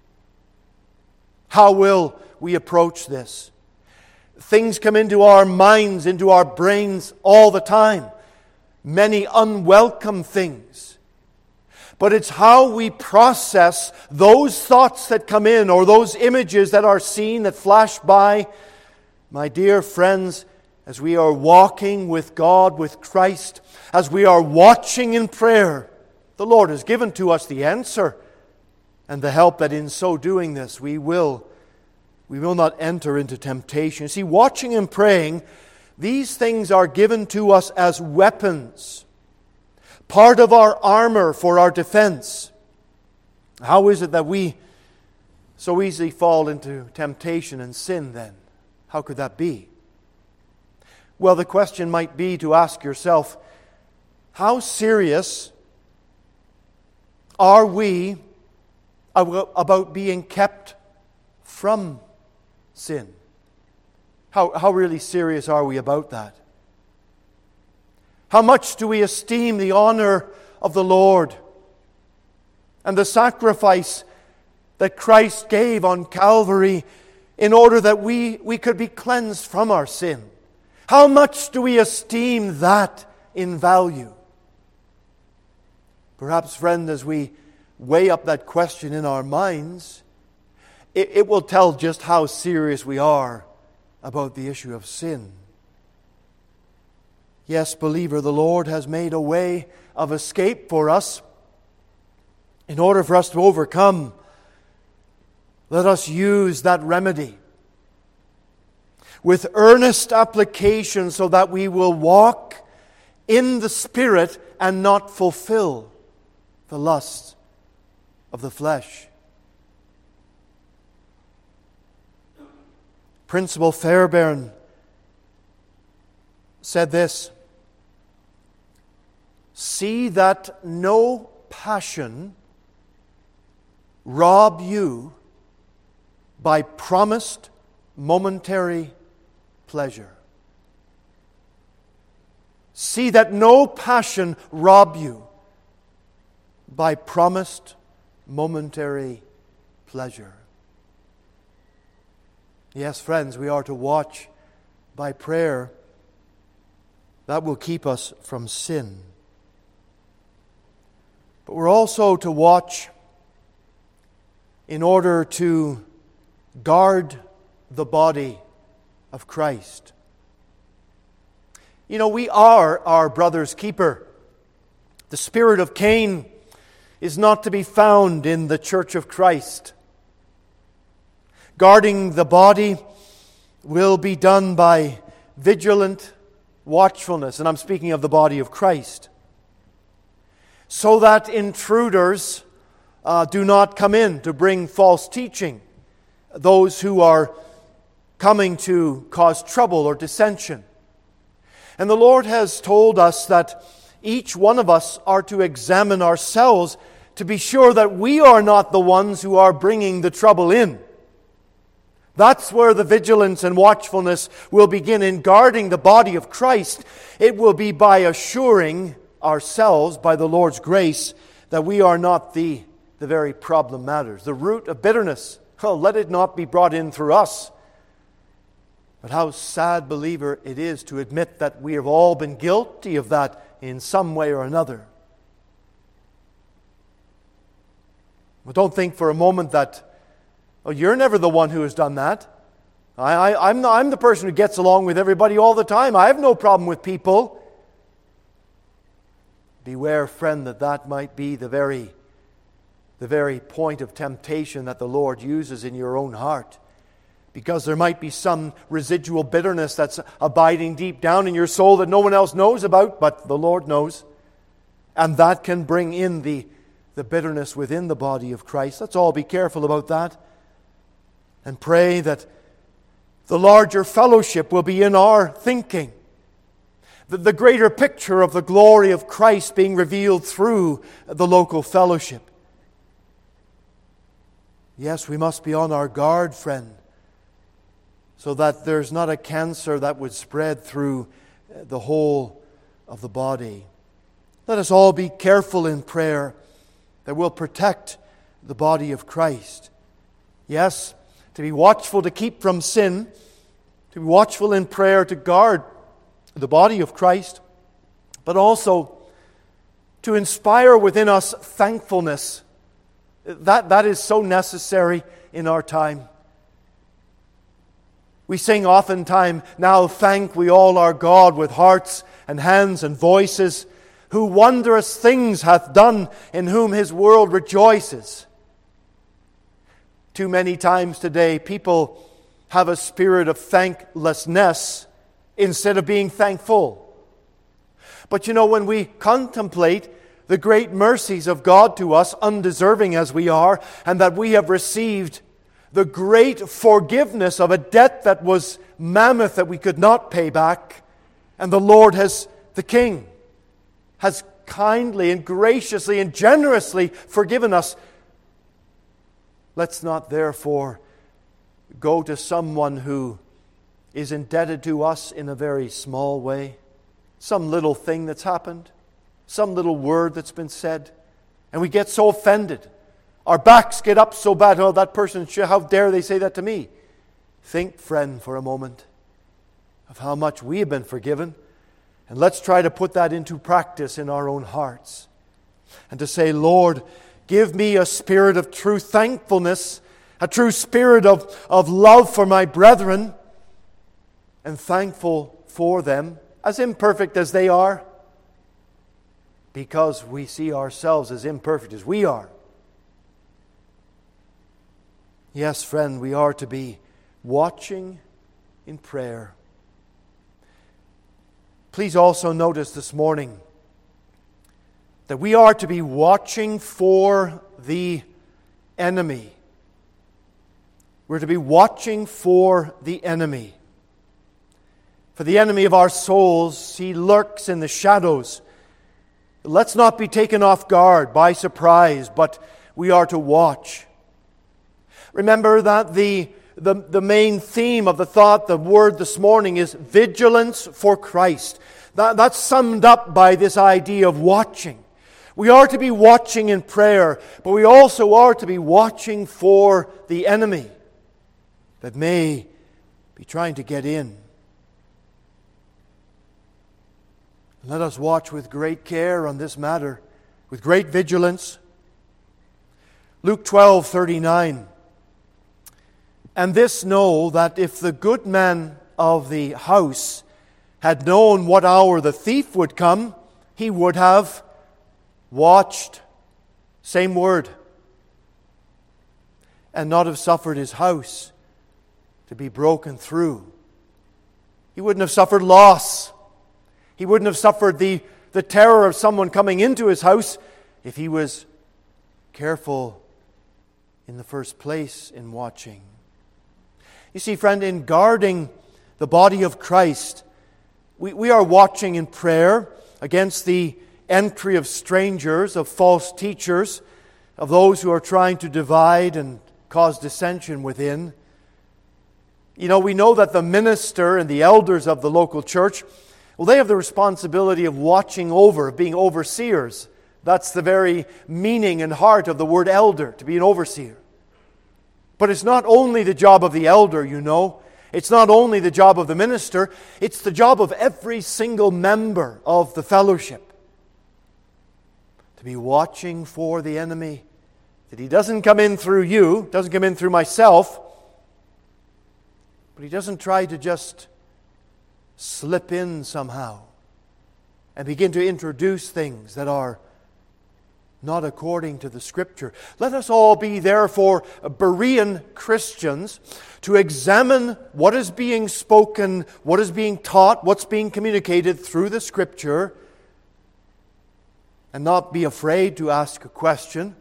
How will we approach this? Things come into our minds, into our brains all the time. Many unwelcome things. But it's how we process those thoughts that come in, or those images that are seen, that flash by. My dear friends, as we are walking with God, with Christ, as we are watching in prayer, the Lord has given to us the answer and the help that in so doing this we will not enter into temptation. See, watching and praying, these things are given to us as weapons, part of our armor for our defense. How is it that we so easily fall into temptation and sin then? How could that be? Well, the question might be to ask yourself, how serious are we about being kept from sin? How really serious are we about that? How much do we esteem the honor of the Lord and the sacrifice that Christ gave on Calvary in order that we could be cleansed from our sin? How much do we esteem that in value? Perhaps, friend, as we weigh up that question in our minds, it will tell just how serious we are about the issue of sin. Yes, believer, the Lord has made a way of escape for us. In order for us to overcome, let us use that remedy with earnest application so that we will walk in the Spirit and not fulfill the lusts of the flesh. Principal Fairbairn said this: "See that no passion rob you by promised momentary pleasure." See that no passion rob you by promised momentary pleasure. Yes, friends, we are to watch by prayer. That will keep us from sin. But we're also to watch in order to guard the body of Christ. You know, we are our brother's keeper. The spirit of Cain is not to be found in the church of Christ. Guarding the body will be done by vigilant watchfulness, and I'm speaking of the body of Christ, so that intruders do not come in to bring false teaching, those who are coming to cause trouble or dissension. And the Lord has told us that each one of us are to examine ourselves to be sure that we are not the ones who are bringing the trouble in. That's where the vigilance and watchfulness will begin in guarding the body of Christ. It will be by assuring ourselves, by the Lord's grace, that we are not the very problem matters. The root of bitterness, let it not be brought in through us. But how sad, believer, it is to admit that we have all been guilty of that in some way or another. But don't think for a moment that, you're never the one who has done that. I'm the person who gets along with everybody all the time. I have no problem with people. Beware, friend, that might be the very point of temptation that the Lord uses in your own heart. Because there might be some residual bitterness that's abiding deep down in your soul that no one else knows about, but the Lord knows. And that can bring in the bitterness within the body of Christ. Let's all be careful about that. And pray that the larger fellowship will be in our thinking. The greater picture of the glory of Christ being revealed through the local fellowship. Yes, we must be on our guard, friend, so that there's not a cancer that would spread through the whole of the body. Let us all be careful in prayer that will protect the body of Christ. Yes, to be watchful to keep from sin, to be watchful in prayer to guard the body of Christ, but also to inspire within us thankfulness. That is so necessary in our time. We sing oftentimes, "Now thank we all our God with hearts and hands and voices, who wondrous things hath done, in whom His world rejoices." Too many times today, people have a spirit of thanklessness instead of being thankful. But you know, when we contemplate the great mercies of God to us, undeserving as we are, and that we have received the great forgiveness of a debt that was mammoth that we could not pay back, and the King has kindly and graciously and generously forgiven us. Let's not therefore go to someone who is indebted to us in a very small way, some little thing that's happened, some little word that's been said, and we get so offended. Our backs get up so bad. Oh, that person, how dare they say that to me? Think, friend, for a moment of how much we have been forgiven, and let's try to put that into practice in our own hearts. And to say, Lord, give me a spirit of true thankfulness, a true spirit of love for my brethren, and thankful for them, as imperfect as they are, because we see ourselves as imperfect as we are. Yes, friend, we are to be watching in prayer. Please also notice this morning that we are to be watching for the enemy. We're to be watching for the enemy. For the enemy of our souls, he lurks in the shadows. Let's not be taken off guard by surprise, but we are to watch. Remember that the main theme of the thought, the word this morning is vigilance for Christ. That's summed up by this idea of watching. We are to be watching in prayer, but we also are to be watching for the enemy that may be trying to get in. Let us watch with great care on this matter, with great vigilance. Luke 12:39. And this know, that if the good man of the house had known what hour the thief would come, he would have watched, same word, and not have suffered his house to be broken through. He wouldn't have suffered loss. He wouldn't have suffered the terror of someone coming into his house if he was careful in the first place in watching. You see, friend, in guarding the body of Christ, we are watching in prayer against the entry of strangers, of false teachers, of those who are trying to divide and cause dissension within. You know, we know that the minister and the elders of the local church, well, they have the responsibility of watching over, of being overseers. That's the very meaning and heart of the word elder, to be an overseer. But it's not only the job of the elder, you know. It's not only the job of the minister. It's the job of every single member of the fellowship to be watching for the enemy, that he doesn't come in through you, doesn't come in through myself, but he doesn't try to just slip in somehow and begin to introduce things that are not according to the Scripture. Let us all be, therefore, Berean Christians to examine what is being spoken, what is being taught, what's being communicated through the Scripture, and not be afraid to ask a question.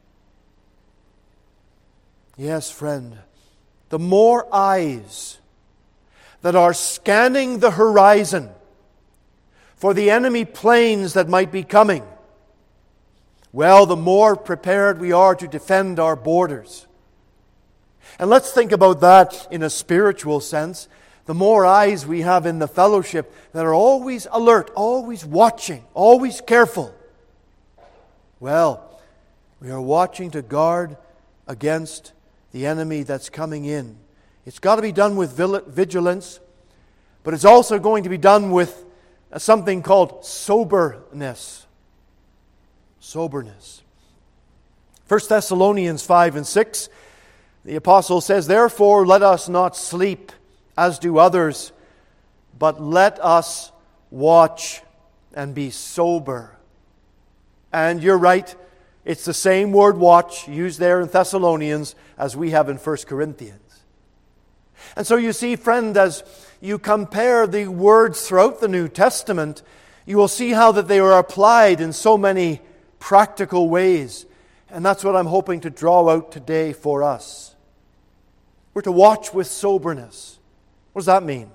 Yes, friend, the more eyes that are scanning the horizon for the enemy planes that might be coming, well, the more prepared we are to defend our borders. And let's think about that in a spiritual sense. The more eyes we have in the fellowship that are always alert, always watching, always careful, well, we are watching to guard against the enemy that's coming in. It's got to be done with vigilance, but it's also going to be done with something called soberness. Soberness. 1 Thessalonians 5 and 6, the apostle says, "Therefore let us not sleep as do others, but let us watch and be sober." And you're right, it's the same word watch used there in Thessalonians as we have in 1 Corinthians. And so you see, friend, as you compare the words throughout the New Testament, you will see how that they are applied in so many practical ways. And that's what I'm hoping to draw out today for us. We're to watch with soberness. What does that mean?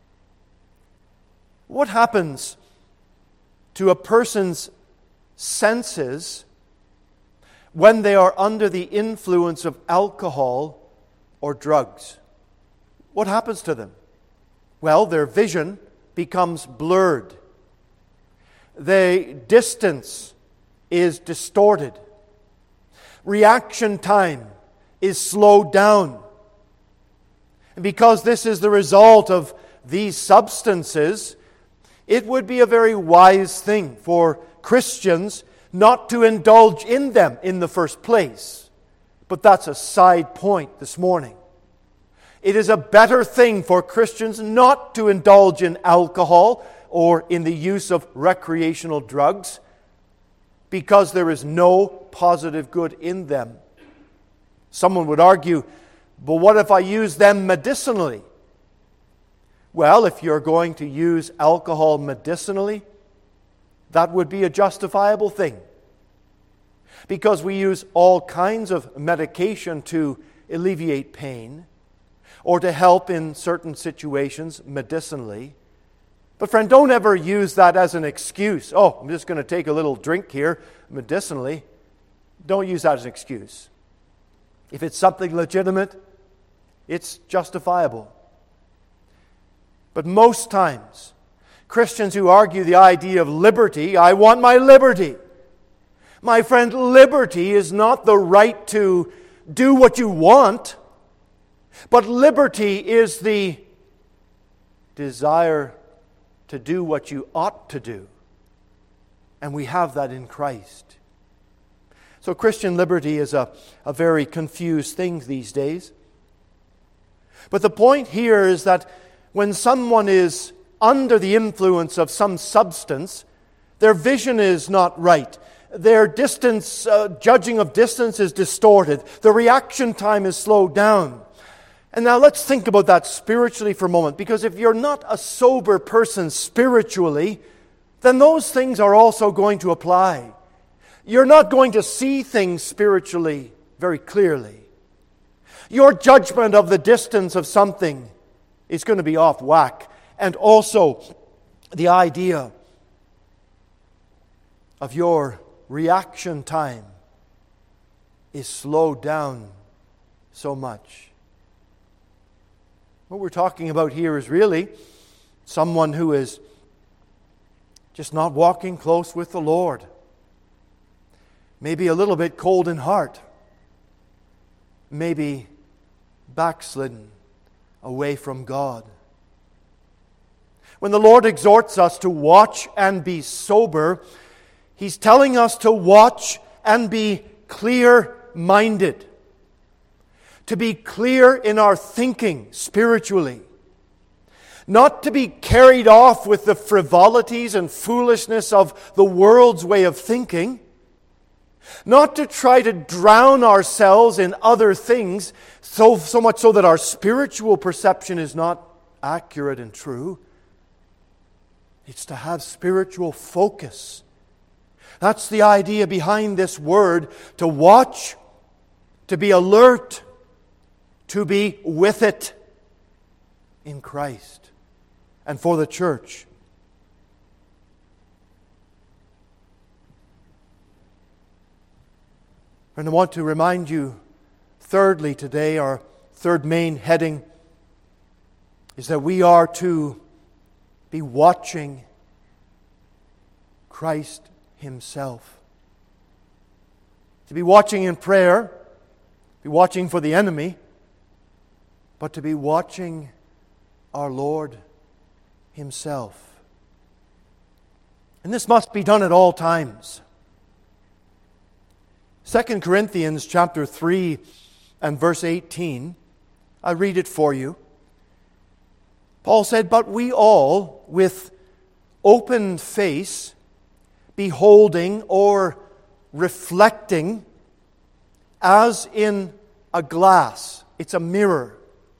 What happens to a person's senses when they are under the influence of alcohol or drugs? What happens to them? Well, their vision becomes blurred. The distance is distorted. Reaction time is slowed down. And because this is the result of these substances, it would be a very wise thing for Christians not to indulge in them in the first place. But that's a side point this morning. It is a better thing for Christians not to indulge in alcohol or in the use of recreational drugs because there is no positive good in them. Someone would argue, but what if I use them medicinally? Well, if you're going to use alcohol medicinally, that would be a justifiable thing. Because we use all kinds of medication to alleviate pain or to help in certain situations medicinally. But friend, don't ever use that as an excuse. Oh, I'm just going to take a little drink here medicinally. Don't use that as an excuse. If it's something legitimate, it's justifiable. But most times, Christians who argue the idea of liberty. I want my liberty. My friend, liberty is not the right to do what you want, but liberty is the desire to do what you ought to do. And we have that in Christ. So Christian liberty is a very confused thing these days. But the point here is that when someone is under the influence of some substance, their vision is not right. Their distance, judging of distance is distorted. The reaction time is slowed down. And now let's think about that spiritually for a moment, because if you're not a sober person spiritually, then those things are also going to apply. You're not going to see things spiritually very clearly. Your judgment of the distance of something is going to be off whack. And also the idea of your reaction time is slowed down so much. What we're talking about here is really someone who is just not walking close with the Lord. Maybe a little bit cold in heart. Maybe backslidden away from God. When the Lord exhorts us to watch and be sober, He's telling us to watch and be clear-minded. To be clear in our thinking spiritually. Not to be carried off with the frivolities and foolishness of the world's way of thinking. Not to try to drown ourselves in other things so much so that our spiritual perception is not accurate and true. It's to have spiritual focus. That's the idea behind this word, to watch, to be alert, to be with it in Christ and for the church. And I want to remind you, thirdly today, our third main heading is that we are to be watching Christ Himself. To be watching in prayer, be watching for the enemy, but to be watching our Lord Himself. And this must be done at all times. 2 Corinthians chapter 3 and verse 18, I read it for you. Paul said, "But we all, with open face, beholding or reflecting, as in a glass," it's a mirror.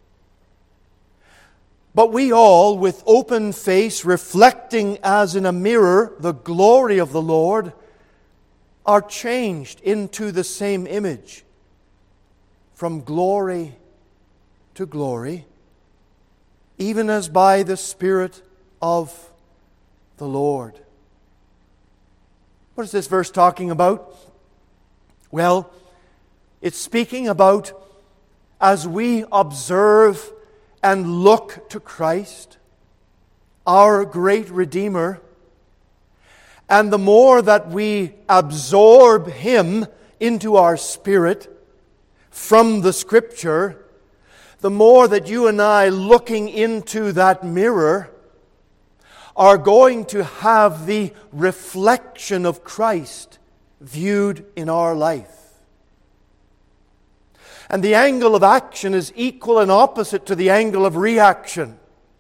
"But we all, with open face, reflecting as in a mirror the glory of the Lord, are changed into the same image, from glory to glory, even as by the Spirit of the Lord." What is this verse talking about? Well, it's speaking about as we observe and look to Christ, our great Redeemer, and the more that we absorb Him into our spirit from the Scripture, the more that you and I, looking into that mirror, are going to have the reflection of Christ viewed in our life. And the angle of action is equal and opposite to the angle of reaction.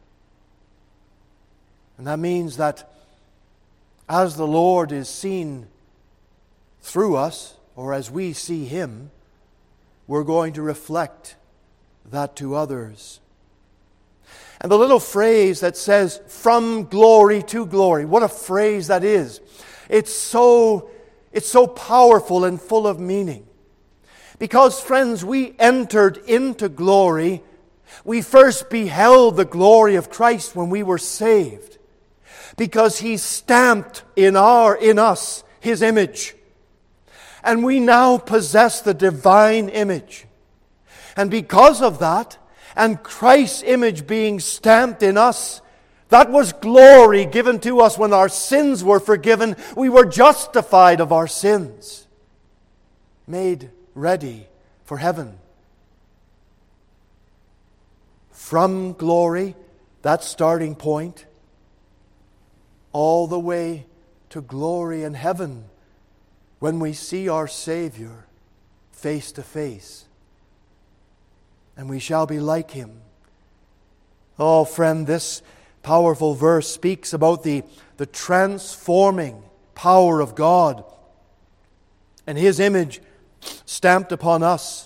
And that means that as the Lord is seen through us, or as we see Him, we're going to reflect that to others. And the little phrase that says, "from glory to glory," what a phrase that is. It's so powerful and full of meaning. Because, friends, we entered into glory. We first beheld the glory of Christ when we were saved. Because He stamped in us His image. And we now possess the divine image. And because of that, and Christ's image being stamped in us, That was glory given to us when our sins were forgiven. We were justified of our sins, made ready for heaven. From glory, that starting point, all the way to glory in heaven when we see our Savior face to face. And we shall be like Him. Oh, friend, this powerful verse speaks about the transforming power of God and His image stamped upon us.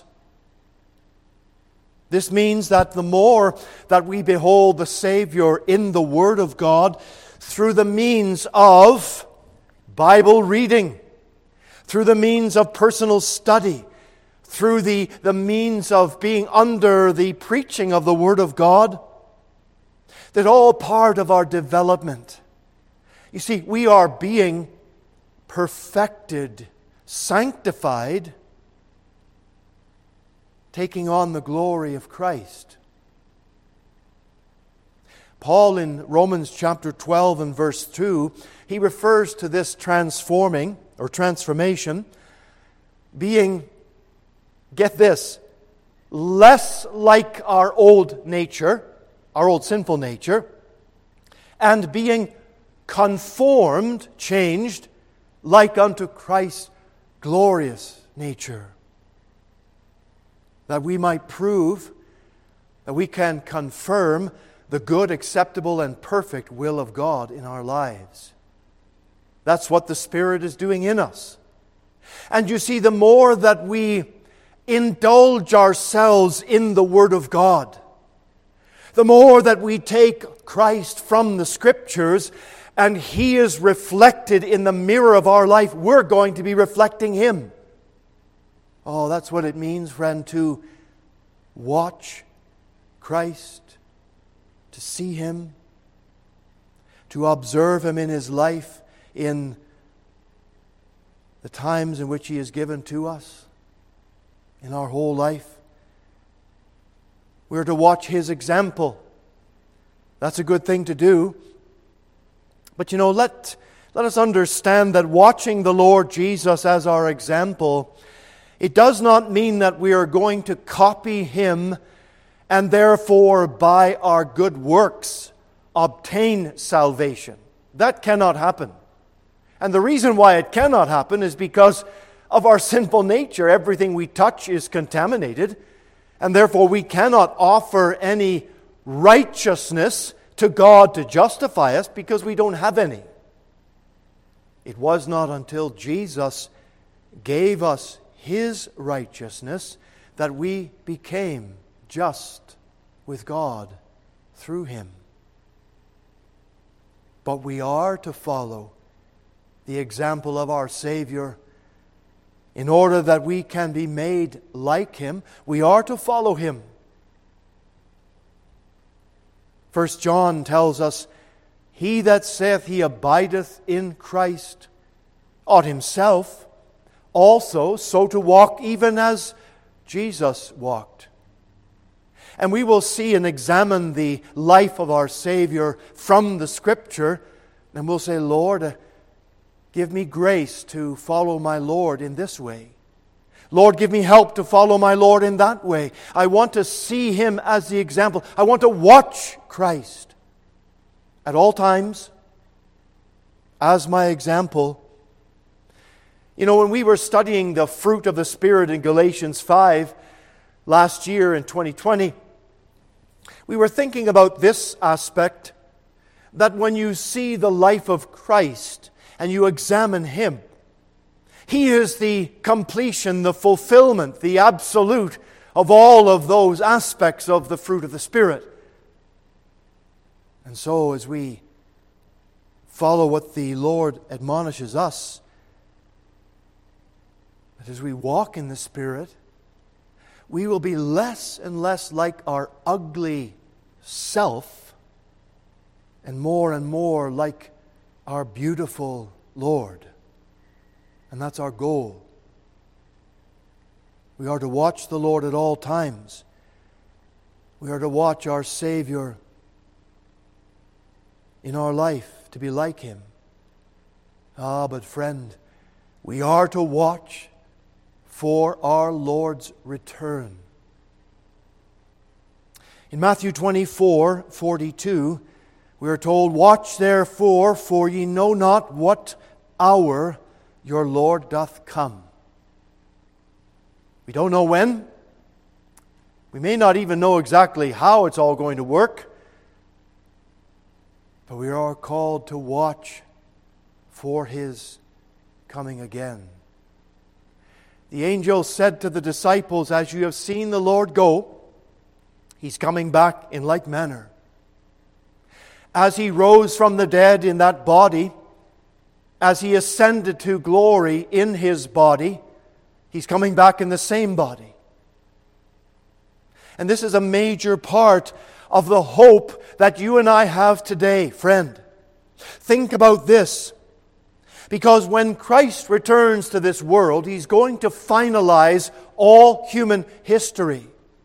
This means that the more that we behold the Savior in the Word of God through the means of Bible reading, through the means of personal study, through the means of being under the preaching of the Word of God, that all part of our development. You see, we are being perfected, sanctified, taking on the glory of Christ. Paul in Romans chapter 12 and verse 2, he refers to this transforming or transformation being, get this, less like our old nature, our old sinful nature, and being conformed, changed, like unto Christ's glorious nature. That we might prove, that we can confirm the good, acceptable, and perfect will of God in our lives. That's what the Spirit is doing in us. And you see, the more that we indulge ourselves in the Word of God, the more that we take Christ from the Scriptures and He is reflected in the mirror of our life, we're going to be reflecting Him. Oh, that's what it means, friend, to watch Christ, to see Him, to observe Him in His life, in the times in which He is given to us, in our whole life. We're to watch His example. That's a good thing to do. But let us understand that watching the Lord Jesus as our example, it does not mean that we are going to copy Him and therefore by our good works obtain salvation. That cannot happen. And the reason why it cannot happen is because of our sinful nature. Everything we touch is contaminated, and therefore we cannot offer any righteousness to God to justify us because we don't have any. It was not until Jesus gave us His righteousness that we became just with God through Him. But we are to follow the example of our Savior in order that we can be made like Him. We are to follow Him. 1 John tells us, "He that saith he abideth in Christ ought himself also so to walk even as Jesus walked." And we will see and examine the life of our Savior from the Scripture, and we'll say, "Lord, give me grace to follow my Lord in this way. Lord, give me help to follow my Lord in that way. I want to see Him as the example. I want to watch Christ at all times as my example." When we were studying the fruit of the Spirit in Galatians 5 last year in 2020, we were thinking about this aspect, that when you see the life of Christ and you examine Him, He is the completion, the fulfillment, the absolute of all of those aspects of the fruit of the Spirit. And so as we follow what the Lord admonishes us, that as we walk in the Spirit, we will be less and less like our ugly self and more like our beautiful Lord. And that's our goal. We are to watch the Lord at all times. We are to watch our Savior in our life to be like Him. But friend, we are to watch for our Lord's return. In Matthew 24:42, we are told, "Watch therefore, for ye know not what hour your Lord doth come." We don't know when. We may not even know exactly how it's all going to work. But we are called to watch for His coming again. The angel said to the disciples, "As you have seen the Lord go, He's coming back in like manner." As He rose from the dead in that body, as He ascended to glory in His body, He's coming back in the same body. And this is a major part of the hope that you and I have today, friend. Think about this. Because when Christ returns to this world, He's going to finalize all human history.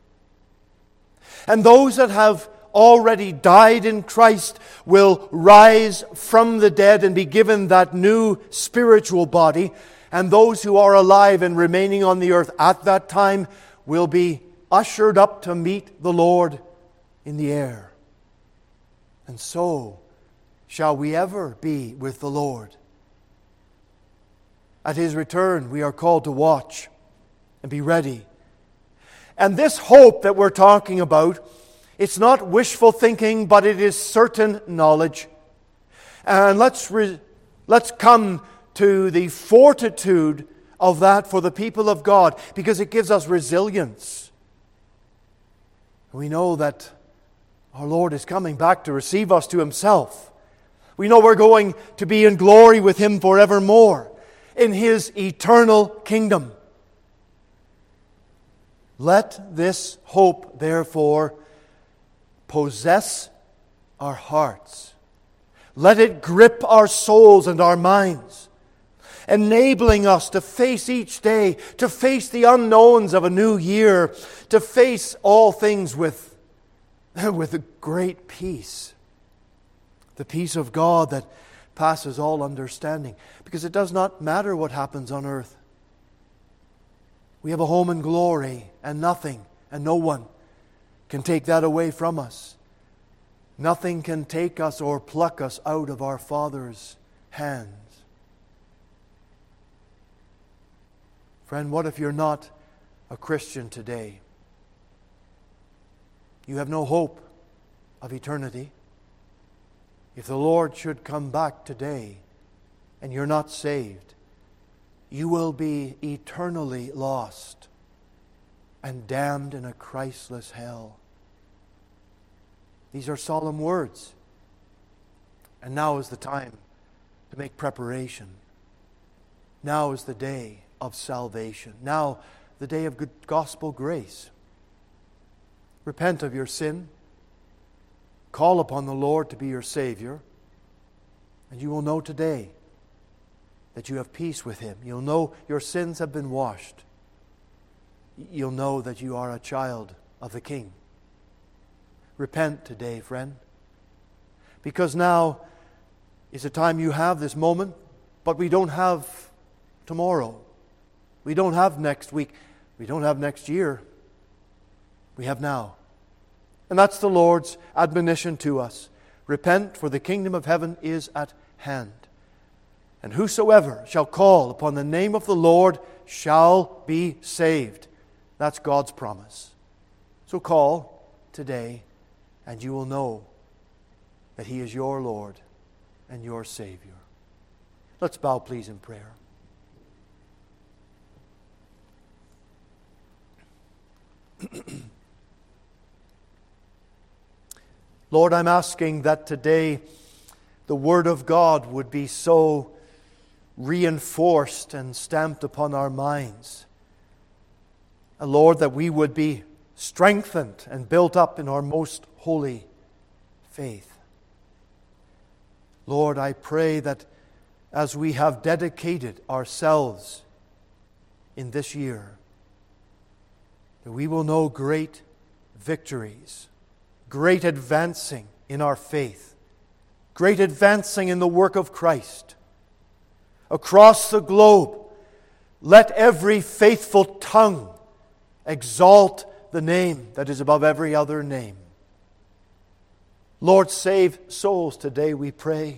And those that have already died in Christ will rise from the dead and be given that new spiritual body. And those who are alive and remaining on the earth at that time will be ushered up to meet the Lord in the air. And so shall we ever be with the Lord. At His return, we are called to watch and be ready. And this hope that we're talking about, it's not wishful thinking, but it is certain knowledge. And let's come to the fortitude of that for the people of God, because it gives us resilience. We know that our Lord is coming back to receive us to Himself. We know we're going to be in glory with Him forevermore in His eternal kingdom. Let this hope, therefore, possess our hearts. Let it grip our souls and our minds, enabling us to face each day, to face the unknowns of a new year, to face all things with a great peace. The peace of God that passes all understanding. Because it does not matter what happens on earth. We have a home in glory, and nothing and no one can take that away from us. Nothing can take us or pluck us out of our Father's hands. Friend, what if you're not a Christian today? You have no hope of eternity. If the Lord should come back today and you're not saved, you will be eternally lost and damned in a Christless hell. These are solemn words. And now is the time to make preparation. Now is the day of salvation. Now, the day of good gospel grace. Repent of your sin. Call upon the Lord to be your Savior. And you will know today that you have peace with Him. You'll know your sins have been washed. You'll know that you are a child of the King. Repent today, friend. Because now is the time you have this moment, but we don't have tomorrow. We don't have next week. We don't have next year. We have now. And that's the Lord's admonition to us. Repent, for the kingdom of heaven is at hand. And whosoever shall call upon the name of the Lord shall be saved. That's God's promise. So call today, and you will know that He is your Lord and your Savior. Let's bow, please, in prayer. Lord, I'm asking that today the Word of God would be so reinforced and stamped upon our minds. And Lord, that we would be strengthened and built up in our most holy faith. Lord, I pray that as we have dedicated ourselves in this year, that we will know great victories, great advancing in our faith, great advancing in the work of Christ. Across the globe, let every faithful tongue exalt the name that is above every other name. Lord, save souls today, we pray,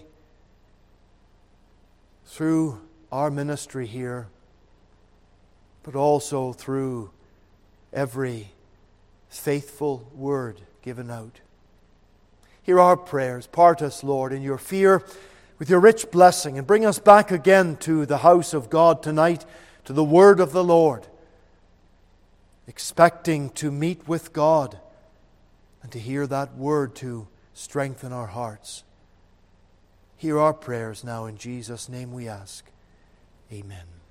through our ministry here, but also through every faithful word given out. Hear our prayers. Part us, Lord, in your fear with your rich blessing, and bring us back again to the house of God tonight, to the word of the Lord, expecting to meet with God and to hear that word to strengthen our hearts. Hear our prayers now, in Jesus' name we ask. Amen.